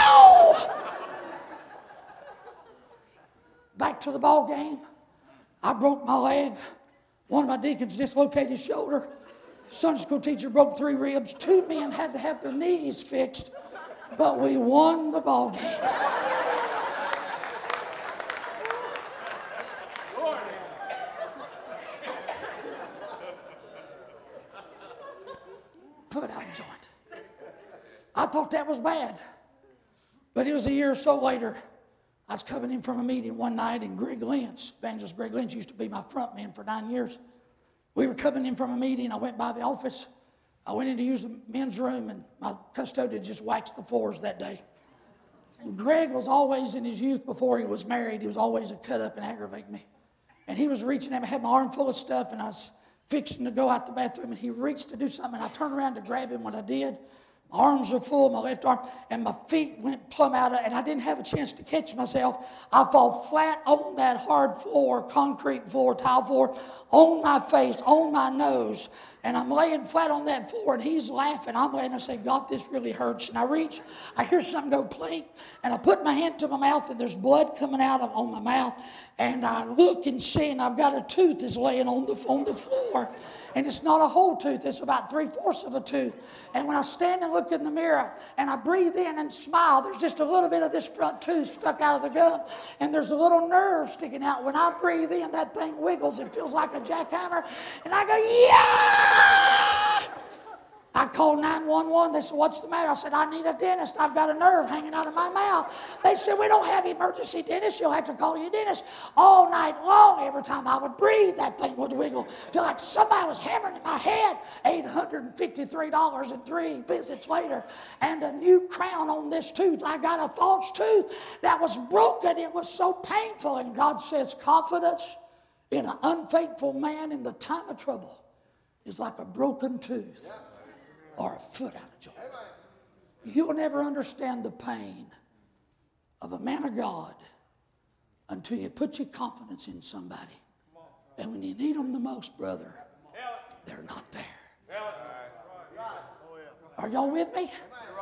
yow! Back to the ball game. I broke my leg. One of my deacons dislocated his shoulder. Sunday school teacher broke 3 ribs. 2 men had to have their knees fixed, but we won the ball game. Foot out of joint. I thought that was bad. But it was a year or so later. I was coming in from a meeting one night, and Greg Lentz, evangelist Greg Lentz, used to be my front man for 9 years. We were coming in from a meeting. I went by the office. I went in to use the men's room, and my custodian just waxed the floors that day. And Greg was always, in his youth before he was married, he was always a cut up and aggravate me. And he was reaching at me, I had my arm full of stuff, and I was fixing to go out the bathroom, and he reached to do something, and I turned around to grab him when I did. My arms are full, my left arm, and my feet went plumb out of it, and I didn't have a chance to catch myself. I fall flat on that hard floor, concrete floor, tile floor, on my face, on my nose, and I'm laying flat on that floor, and he's laughing. I'm laying, I say, God, this really hurts. And I reach, I hear something go plink, and I put my hand to my mouth, and there's blood coming out on my mouth, and I look and see, and I've got a tooth that's laying on the floor. And it's not a whole tooth. It's about 3/4 of a tooth. And when I stand and look in the mirror and I breathe in and smile, there's just a little bit of this front tooth stuck out of the gum. And there's a little nerve sticking out. When I breathe in, that thing wiggles. It feels like a jackhammer. And I go, yeah! I called 911. They said, what's the matter? I said, I need a dentist. I've got a nerve hanging out of my mouth. They said, we don't have emergency dentists. You'll have to call your dentist. All night long, every time I would breathe, that thing would wiggle. Feel like somebody was hammering in my head. $853 and 3 visits later. And a new crown on this tooth. I got a false tooth that was broken. It was so painful. And God says, confidence in an unfaithful man in the time of trouble is like a broken tooth or a foot out of joint. You'll never understand the pain of a man of God until you put your confidence in somebody. And when you need them the most, brother, they're not there. Are y'all with me?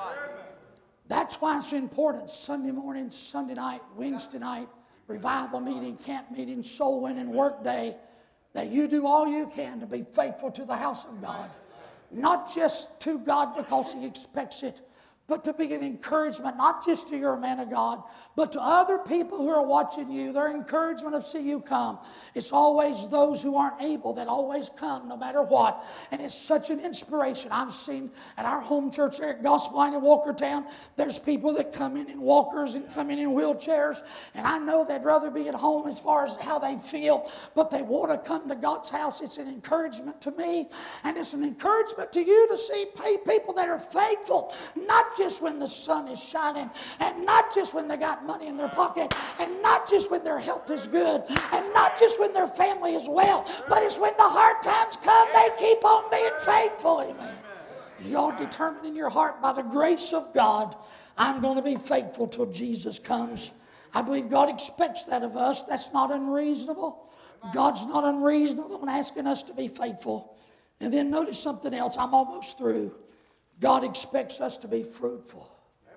That's why it's important. Sunday morning, Sunday night, Wednesday night, revival meeting, camp meeting, soul winning, work day, that you do all you can to be faithful to the house of God. Not just to God because He expects it, but to be an encouragement, not just to your man of God, but to other people who are watching you. Their encouragement of see you come. It's always those who aren't able that always come no matter what. And it's such an inspiration. I've seen at our home church there at Gospel Line in Walkertown, there's people that come in walkers and come in wheelchairs. And I know they'd rather be at home as far as how they feel, but they want to come to God's house. It's an encouragement to me. And it's an encouragement to you to see people that are faithful, not just when the sun is shining, and not just when they got money in their pocket, and not just when their health is good, and not just when their family is well, but it's when the hard times come, they keep on being faithful. Amen. You all determine in your heart, by the grace of God, I'm going to be faithful till Jesus comes. I believe God expects that of us. That's not unreasonable. God's not unreasonable in asking us to be faithful. And then notice something else. I'm almost through. God expects us to be fruitful.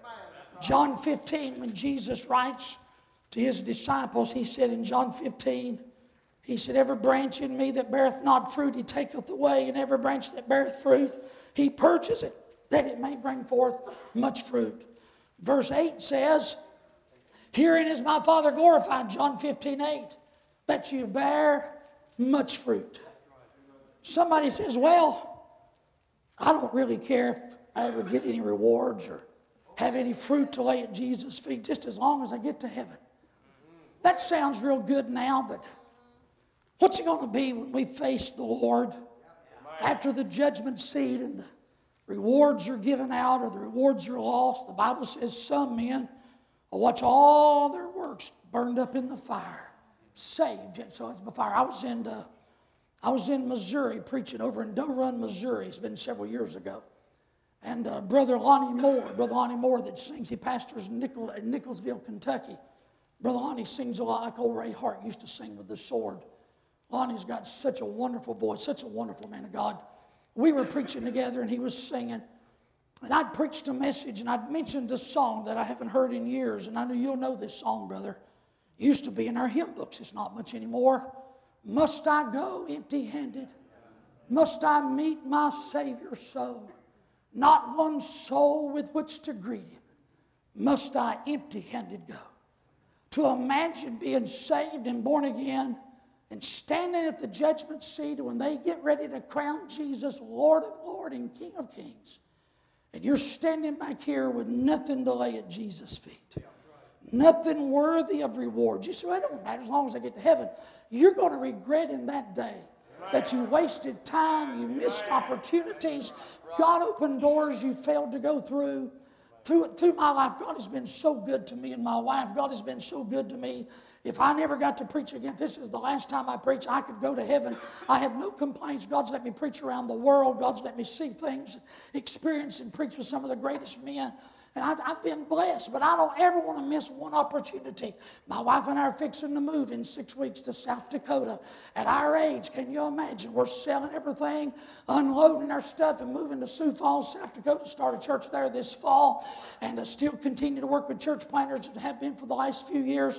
John 15, when Jesus writes to His disciples, He said in John 15, He said, every branch in me that beareth not fruit, He taketh away, and every branch that beareth fruit, He purges it, that it may bring forth much fruit. Verse 8 says, herein is my Father glorified, John 15, 8, that you bear much fruit. Somebody says, well, I don't really care if I ever get any rewards or have any fruit to lay at Jesus' feet, just as long as I get to heaven. That sounds real good now, but what's it going to be when we face the Lord after the judgment seat and the rewards are given out or the rewards are lost? The Bible says some men will watch all their works burned up in the fire, saved. So it's by fire. I was in Missouri preaching over in Doe Run, Missouri. It's been several years ago. And Brother Lonnie Moore that sings, he pastors in Nicholsville, Kentucky. Brother Lonnie sings a lot like old Ray Hart used to sing with the sword. Lonnie's got such a wonderful voice, such a wonderful man of God. We were preaching together and he was singing. And I'd preached a message and I'd mentioned a song that I haven't heard in years. And I know you'll know this song, brother. It used to be in our hymn books. It's not much anymore. Must I go empty-handed? Must I meet my Savior so? Not one soul with which to greet Him. Must I empty-handed go? To imagine being saved and born again and standing at the judgment seat when they get ready to crown Jesus Lord of Lords and King of Kings. And you're standing back here with nothing to lay at Jesus' feet. Nothing worthy of reward. You say, well, it don't matter as long as I get to heaven. You're going to regret in that day that you wasted time, you missed opportunities, God opened doors you failed to go through. Through my life, God has been so good to me and my wife. God has been so good to me. If I never got to preach again, this is the last time I preach, I could go to heaven. I have no complaints. God's let me preach around the world. God's let me see things, experience and preach with some of the greatest men. And I've been blessed, but I don't ever want to miss one opportunity. My wife and I are fixing to move in 6 weeks to South Dakota. At our age, can you imagine? We're selling everything, unloading our stuff, and moving to Sioux Falls, South Dakota, start a church there this fall, and still continue to work with church planters and have been for the last few years.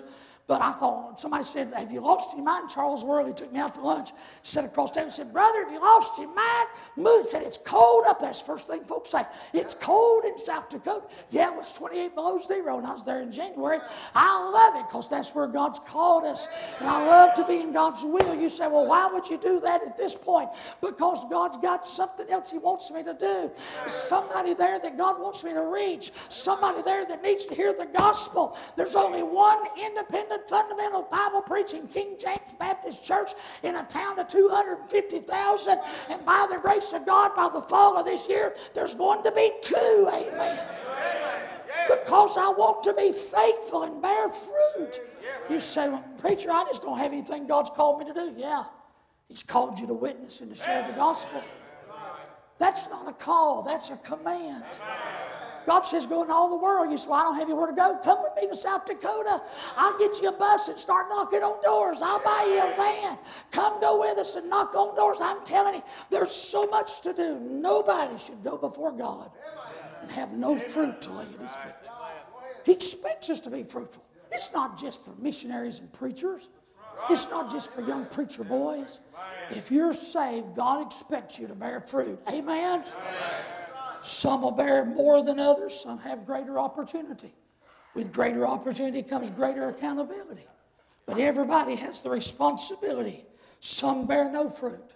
But I thought, somebody said, have you lost your mind? Charles Worley took me out to lunch, sat across the table and said, brother, have you lost your mind? Move. He said, it's cold up there. That's the first thing folks say. It's cold in South Dakota. Yeah, it was 28 below zero, and I was there in January. I love it because that's where God's called us. And I love to be in God's will. You say, well, why would you do that at this point? Because God's got something else He wants me to do. Somebody there that God wants me to reach. Somebody there that needs to hear the gospel. There's only one independent, fundamental, Bible-preaching King James Baptist church in a town of 250,000. And by the grace of God, by the fall of this year, there's going to be two. Amen. Because I want to be faithful and bear fruit. You say, well, preacher, I just don't have anything God's called me to do. Yeah, He's called you to witness and to share the gospel. That's not a call, that's a command. God says, go into all the world. You say, well, I don't have anywhere to go. Come with me to South Dakota. I'll get you a bus and start knocking on doors. I'll buy you a van. Come go with us and knock on doors. I'm telling you, there's so much to do. Nobody should go before God and have no fruit to lay at His feet. He expects us to be fruitful. It's not just for missionaries and preachers. It's not just for young preacher boys. If you're saved, God expects you to bear fruit. Amen? Some will bear more than others. Some have greater opportunity. With greater opportunity comes greater accountability. But everybody has the responsibility. Some bear no fruit.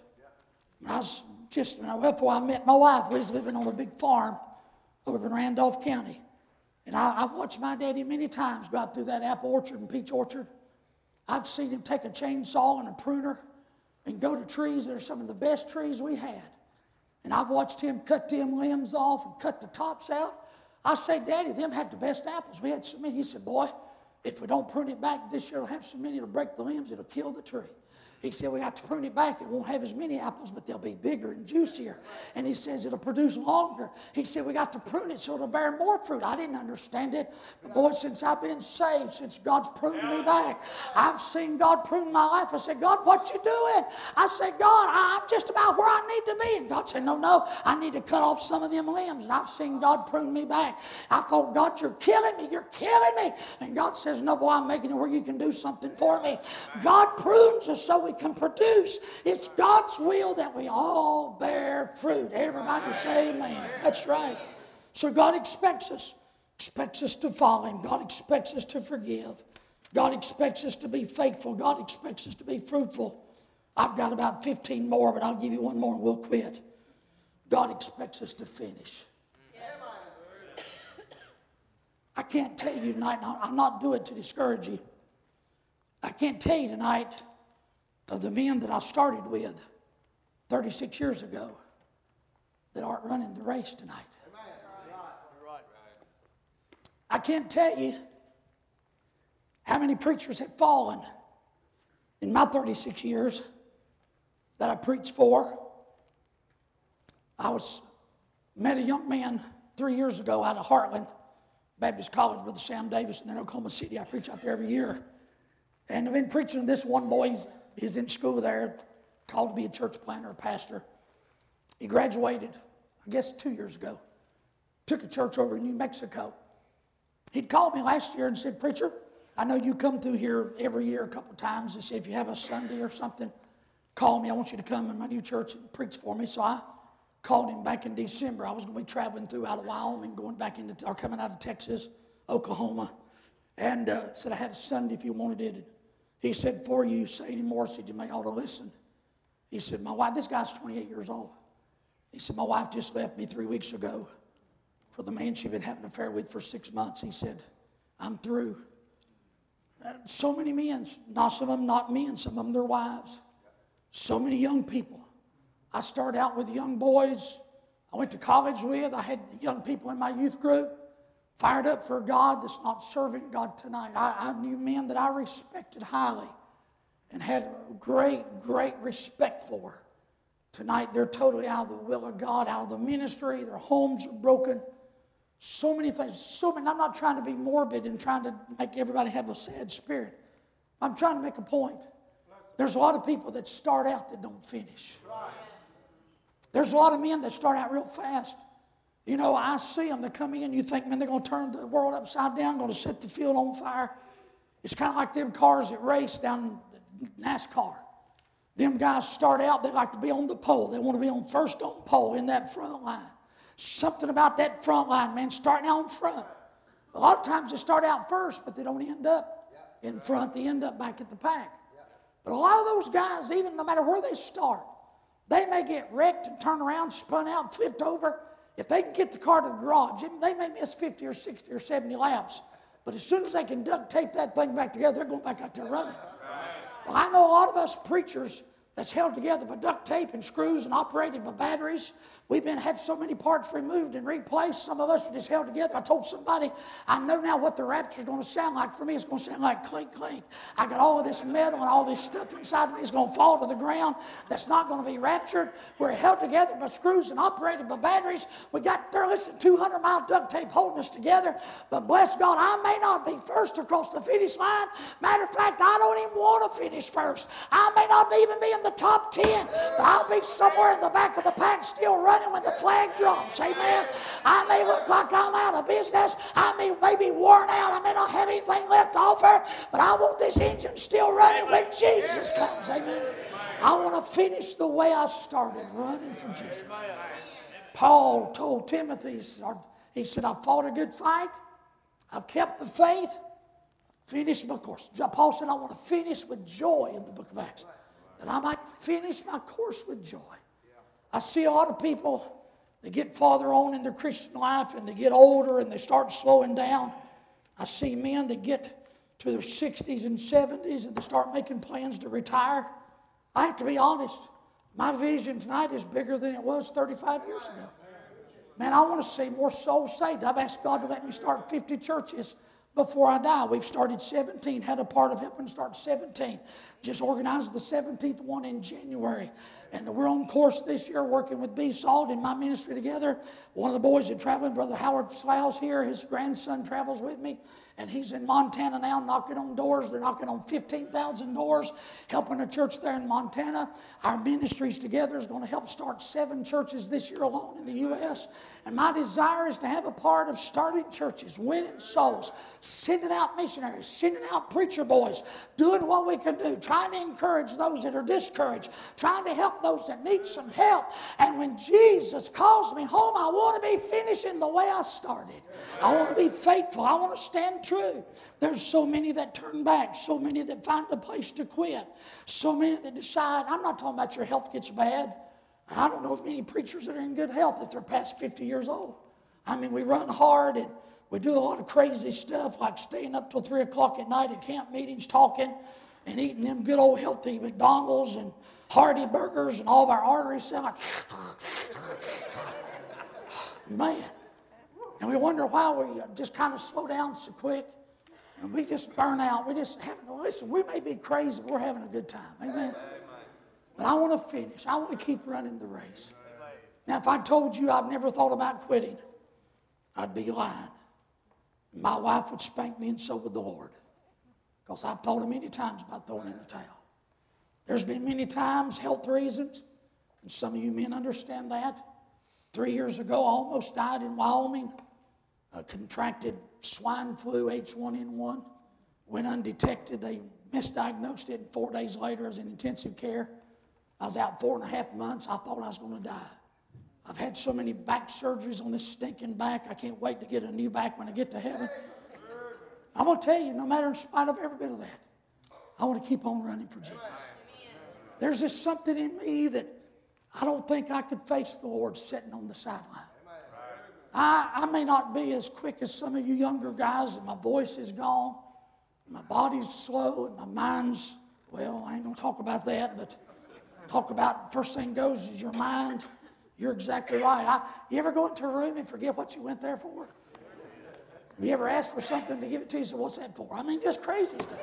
Before I met my wife, we was living on a big farm over in Randolph County. And I've watched my daddy many times go out through that apple orchard and peach orchard. I've seen him take a chainsaw and a pruner and go to trees that are some of the best trees we had. And I've watched him cut them limbs off and cut the tops out. I said, Daddy, them had the best apples. We had so many. He said, boy, if we don't prune it back this year, we'll have so many, it'll break the limbs, it'll kill the tree. He said, we got to prune it back. It won't have as many apples, but they'll be bigger and juicier. And he says it'll produce longer. He said, we got to prune it so it'll bear more fruit. I didn't understand it. But boy, since I've been saved, since God's pruned me back, I've seen God prune my life. I said, God, what you doing? I said, God, I'm just about where I need to be. And God said, no, I need to cut off some of them limbs. And I've seen God prune me back. I thought, God, you're killing me. You're killing me. And God says, no, boy, I'm making it where you can do something for me. God prunes us so we can produce. It's God's will that we all bear fruit. Everybody say amen. That's right. So God expects us to follow Him. God expects us to forgive. God expects us to be faithful. God expects us to be fruitful. I've got about 15 more, but I'll give you one more and we'll quit. God expects us to finish. I can't tell you tonight, I'm not doing it to discourage you. I can't tell you tonight of the men that I started with 36 years ago that aren't running the race tonight. I can't tell you how many preachers have fallen in my 36 years that I preached for. I met a young man 3 years ago out of Heartland Baptist College, Brother Sam Davis, and in Oklahoma City. I preach out there every year. And I've been preaching to this one boy. He's in school there, called to be a church planter, a pastor. He graduated, I guess, 2 years ago. Took a church over in New Mexico. He'd called me last year and said, Preacher, I know you come through here every year a couple times. He said, if you have a Sunday or something, call me. I want you to come in my new church and preach for me. So I called him back in December. I was going to be traveling through out of Wyoming, coming out of Texas, Oklahoma. And said I had a Sunday if you wanted it. He said, before you say any more, said, you may ought to listen. He said, my wife, this guy's 28 years old. He said, my wife just left me 3 weeks ago for the man she'd been having an affair with for 6 months. He said, I'm through. So many men, some of them not men, some of them their wives. So many young people. I started out with young boys I went to college with. I had young people in my youth group. Fired up for God that's not serving God tonight. I knew men that I respected highly and had great respect for. Tonight they're totally out of the will of God, out of the ministry. Their homes are broken. So many things. I'm not trying to be morbid and trying to make everybody have a sad spirit. I'm trying to make a point. There's a lot of people that start out that don't finish. There's a lot of men that start out real fast. You know, I see them. They come in, you think, man, they're going to turn the world upside down, going to set the field on fire. It's kind of like them cars that race down NASCAR. Them guys start out, they like to be on the pole. They want to be on first on pole in that front line. Something about that front line, man, starting out in front. A lot of times they start out first, but they don't end up in front. They end up back at the pack. But a lot of those guys, even no matter where they start, they may get wrecked and turn around, spun out, flipped over. If they can get the car to the garage, they may miss 50 or 60 or 70 laps. But as soon as they can duct tape that thing back together, they're going back out there running. Well, I know a lot of us preachers that's held together by duct tape and screws and operated by batteries. We've had so many parts removed and replaced. Some of us are just held together. I told somebody, I know now what the rapture is going to sound like. For me, it's going to sound like clink, clink. I got all of this metal and all this stuff inside of me. It's going to fall to the ground. That's not going to be raptured. We're held together by screws and operated by batteries. We got 200-mile duct tape holding us together. But bless God, I may not be first across the finish line. Matter of fact, I don't even want to finish first. I may not even be in the top 10, but I'll be somewhere in the back of the pack still running when the flag drops. Amen. I may look like I'm out of business. I may be worn out. I may not have anything left to offer, but I want this engine still running when Jesus comes. Amen. I want to finish the way I started, running for Jesus. Paul told Timothy, he said, I've fought a good fight. I've kept the faith. Finished my course. Paul said, I want to finish with joy in the book of Acts, that I might finish my course with joy. I see a lot of people, they get farther on in their Christian life and they get older and they start slowing down. I see men that get to their 60s and 70s and they start making plans to retire. I have to be honest, my vision tonight is bigger than it was 35 years ago. Man, I want to see more souls saved. I've asked God to let me start 50 churches before I die. We've started 17, had a part of helping start 17. Just organized the 17th one in January. And we're on course this year working with B. Salt in my ministry together. One of the boys that traveling, Brother Howard Slough's here. His grandson travels with me. And he's in Montana now knocking on doors. They're knocking on 15,000 doors, helping a church there in Montana. Our ministries together is going to help start 7 churches this year alone in the U.S. And my desire is to have a part of starting churches, winning souls, sending out missionaries, sending out preacher boys, doing what we can do, trying to encourage those that are discouraged, trying to help those that need some help. And when Jesus calls me home, I want to be finishing the way I started. I want to be faithful. I want to stand true. There's so many that turn back, so many that find a place to quit, so many that decide, I'm not talking about your health gets bad. I don't know of many preachers that are in good health if they're past 50 years old. I mean, we run hard and we do a lot of crazy stuff like staying up till 3 o'clock at night at camp meetings talking and eating them good old healthy McDonald's and Hardy burgers and all of our arteries sound like, man. And we wonder why we just kind of slow down so quick and we just burn out. We just haven't, listen, we may be crazy, but we're having a good time. Amen. But I want to finish. I want to keep running the race. Now, if I told you I've never thought about quitting, I'd be lying. My wife would spank me and so would the Lord. Because I've told her many times about throwing in the towel. There's been many times, health reasons, and some of you men understand that. 3 years ago, I almost died in Wyoming. Contracted swine flu, H1N1. Went undetected. They misdiagnosed it, and 4 days later I was in intensive care. I was out 4.5 months. I thought I was going to die. I've had so many back surgeries on this stinking back. I can't wait to get a new back when I get to heaven. I'm going to tell you, no matter in spite of every bit of that, I want to keep on running for Jesus. There's just something in me that I don't think I could face the Lord sitting on the sideline. I may not be as quick as some of you younger guys, and my voice is gone. My body's slow, and my mind's, well, I ain't going to talk about that, but talk about first thing goes is your mind. You're exactly right. You ever go into a room and forget what you went there for? You ever ask for something to give it to you? So what's that for? I mean, just crazy stuff.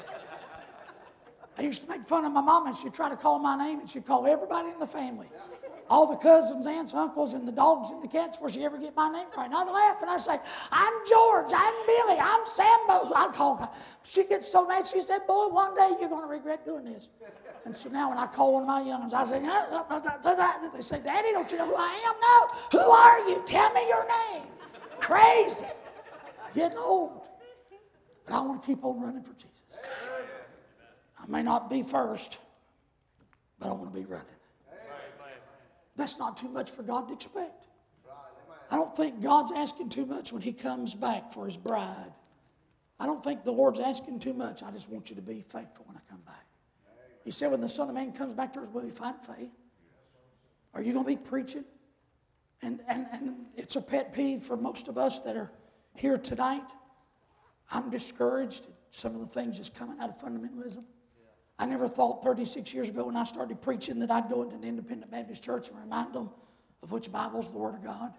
I used to make fun of my mom, and she'd try to call my name, and she'd call everybody in the family. All the cousins, aunts, uncles, and the dogs and the cats before she ever get my name right. And I'd laugh, and I'd say, I'm George, I'm Billy, I'm Sambo. I'd call her. She gets so mad, she said, boy, one day you're going to regret doing this. And so now when I call one of my young ones, I say, they say, Daddy, don't you know who I am? No. Who are you? Tell me your name. Crazy. Getting old. But I want to keep on running for Jesus. I may not be first, but I want to be running. That's not too much for God to expect. I don't think God's asking too much when He comes back for His bride. I don't think the Lord's asking too much. I just want you to be faithful when I come back. He said when the Son of Man comes back to earth, will He find faith? Are you going to be preaching? And it's a pet peeve for most of us that are here tonight. I'm discouraged at some of the things that's coming out of fundamentalism. I never thought 36 years ago when I started preaching that I'd go into an independent Baptist church and remind them of which Bible is the Word of God.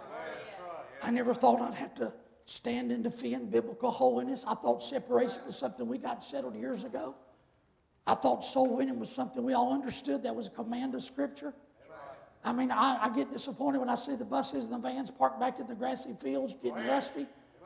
I never thought I'd have to stand and defend biblical holiness. I thought separation was something we got settled years ago. I thought soul winning was something we all understood. That was a command of Scripture. I mean, I get disappointed when I see the buses and the vans parked back in the grassy fields getting rusty.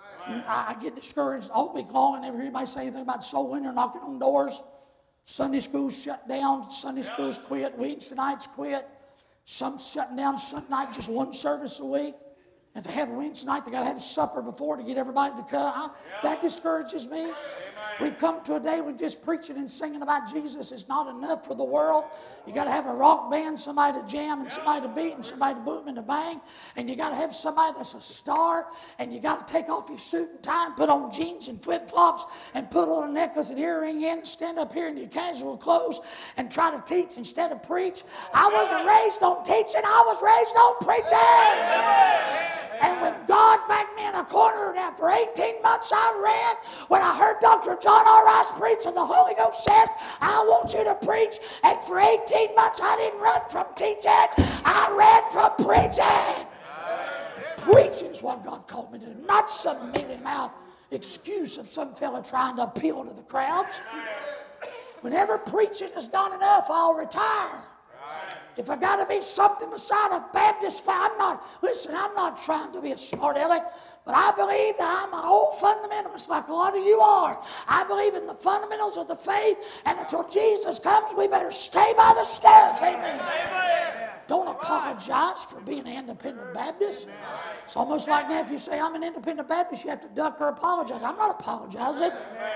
I get discouraged all week long. I never hear anybody say anything about soul winning or knocking on doors. Sunday schools shut down. Sunday schools quit. Wednesday nights quit. Some shutting down Sunday night, just one service a week. If they have a Wednesday night, they got to have supper before to get everybody to come. That discourages me. We've come to a day when just preaching and singing about Jesus is not enough for the world. You got to have a rock band, somebody to jam and somebody to beat and somebody to boom and to bang. And you got to have somebody that's a star. And you got to take off your suit and tie and put on jeans and flip-flops and put a little necklace and earring in and stand up here in your casual clothes and try to teach instead of preach. I wasn't raised on teaching. I was raised on preaching. And when God backed me in a corner, now for 18 months I ran. When I heard Dr. John R. Rice preach and the Holy Ghost said, I want you to preach. And for 18 months I didn't run from teaching. I ran from preaching. Preaching is what God called me to do, not some mealy-mouthed excuse of some fella trying to appeal to the crowds. Whenever preaching is done enough, I'll retire. If I got to be something beside a Baptist, I'm not trying to be a smart aleck, but I believe that I'm an old fundamentalist like a lot of you are. I believe in the fundamentals of the faith, and until Jesus comes, we better stay by the stuff. Amen. Don't apologize for being an independent Baptist. It's almost like now if you say, I'm an independent Baptist, you have to duck or apologize. I'm not apologizing.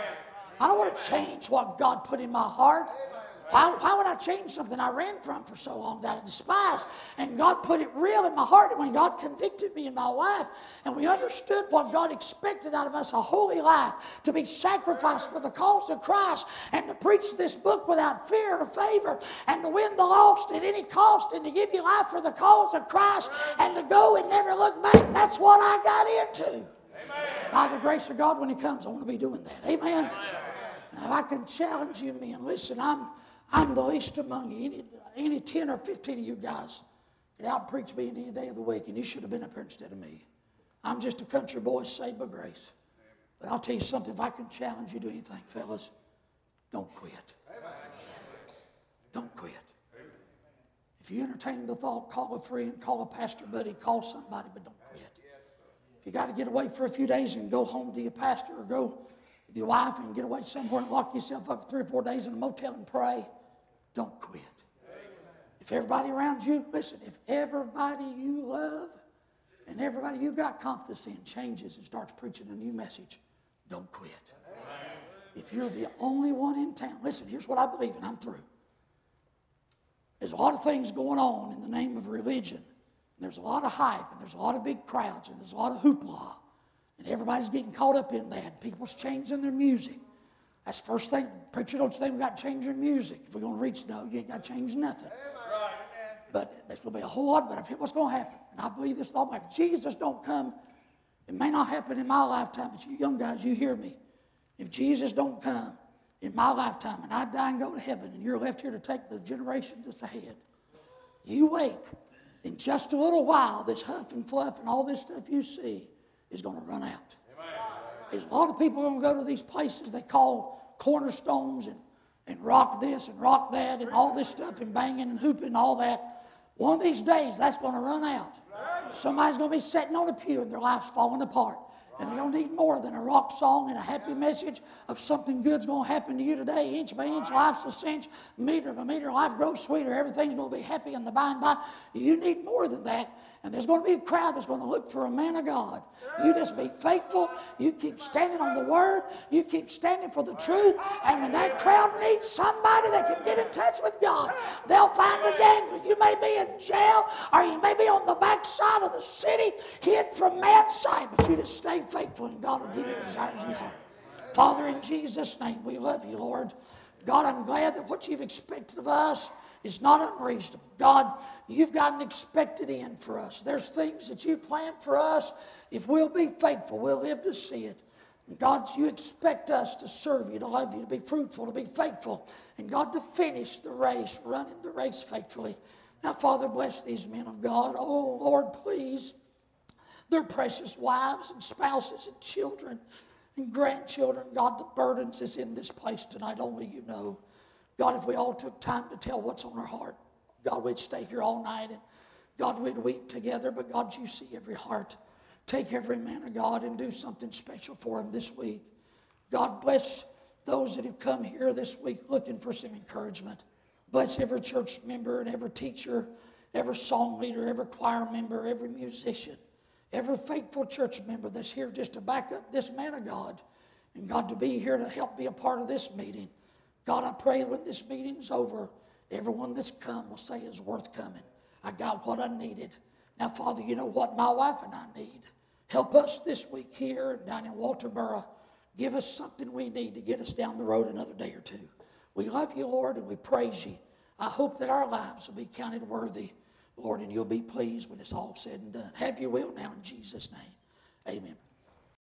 I don't want to change what God put in my heart. Why would I change something I ran from for so long that I despised? And God put it real in my heart. And when God convicted me and my wife, and we understood what God expected out of us, a holy life, to be sacrificed for the cause of Christ, and to preach this book without fear or favor, and to win the lost at any cost, and to give you life for the cause of Christ, and to go and never look back, that's what I got into. Amen. By the grace of God, when He comes, I want to be doing that. Amen. Now, if I can challenge you, men, listen, I'm the least among you. Any 10 or 15 of you guys could out-preach me any day of the week, and you should have been up here instead of me. I'm just a country boy saved by grace. But I'll tell you something, if I can challenge you to anything, fellas, don't quit. Don't quit. If you entertain the thought, call a friend, call a pastor buddy, call somebody, but don't quit. If you got to get away for a few days and go home to your pastor or go with your wife and get away somewhere and lock yourself up for 3 or 4 days in a motel and pray, don't quit. If everybody around you, listen, if everybody you love and everybody you got confidence in changes and starts preaching a new message, don't quit. If you're the only one in town, listen, here's what I believe, and I'm through. There's a lot of things going on in the name of religion. There's a lot of hype, and there's a lot of big crowds, and there's a lot of hoopla. And everybody's getting caught up in that. People's changing their music. That's the first thing. Preacher, don't you think we got to change our music? If we're going to reach, no, you ain't got to change nothing. But there's going to be a whole lot, but I tell you what's going to happen. And I believe this all. If Jesus don't come, it may not happen in my lifetime, but you young guys, you hear me. If Jesus don't come in my lifetime and I die and go to heaven and you're left here to take the generation that's ahead, you wait. In just a little while, this huff and fluff and all this stuff you see is going to run out. There's a lot of people going to go to these places they call cornerstones and rock this and rock that and all this stuff and banging and hooping and all that. One of these days, that's going to run out. Somebody's going to be sitting on a pew and their life's falling apart. And they don't need more than a rock song and a happy message of something good's going to happen to you today. Inch by inch, life's a cinch. Meter by meter, life grows sweeter. Everything's going to be happy in the by and by. You need more than that. And there's going to be a crowd that's going to look for a man of God. You just be faithful. You keep standing on the Word. You keep standing for the truth. And when that crowd needs somebody that can get in touch with God, they'll find a Daniel. You may be in jail, or you may be on the backside of the city, hid from man's sight, but you just stay faithful, and God will give you the desires of your heart. Father, in Jesus' name, we love you, Lord. God, I'm glad that what you've expected of us is not unreasonable. God, you've got an expected end for us. There's things that you planned for us. If we'll be faithful, we'll live to see it. And God, you expect us to serve you, to love you, to be fruitful, to be faithful. And God, to finish the race, running the race faithfully. Now, Father, bless these men of God. Oh, Lord, please. Their precious wives and spouses and children and grandchildren. God, the burdens is in this place tonight. Only you know. God, if we all took time to tell what's on our heart, God, we'd stay here all night, and God, we'd weep together, but God, you see every heart. Take every man of God and do something special for him this week. God, bless those that have come here this week looking for some encouragement. Bless every church member and every teacher, every song leader, every choir member, every musician, every faithful church member that's here just to back up this man of God, and God, to be here to help be a part of this meeting. God, I pray when this meeting's over, everyone that's come will say it's worth coming. I got what I needed. Now, Father, you know what my wife and I need. Help us this week here and down in Walterboro. Give us something we need to get us down the road another day or two. We love you, Lord, and we praise you. I hope that our lives will be counted worthy, Lord, and you'll be pleased when it's all said and done. Have your will now in Jesus' name. Amen.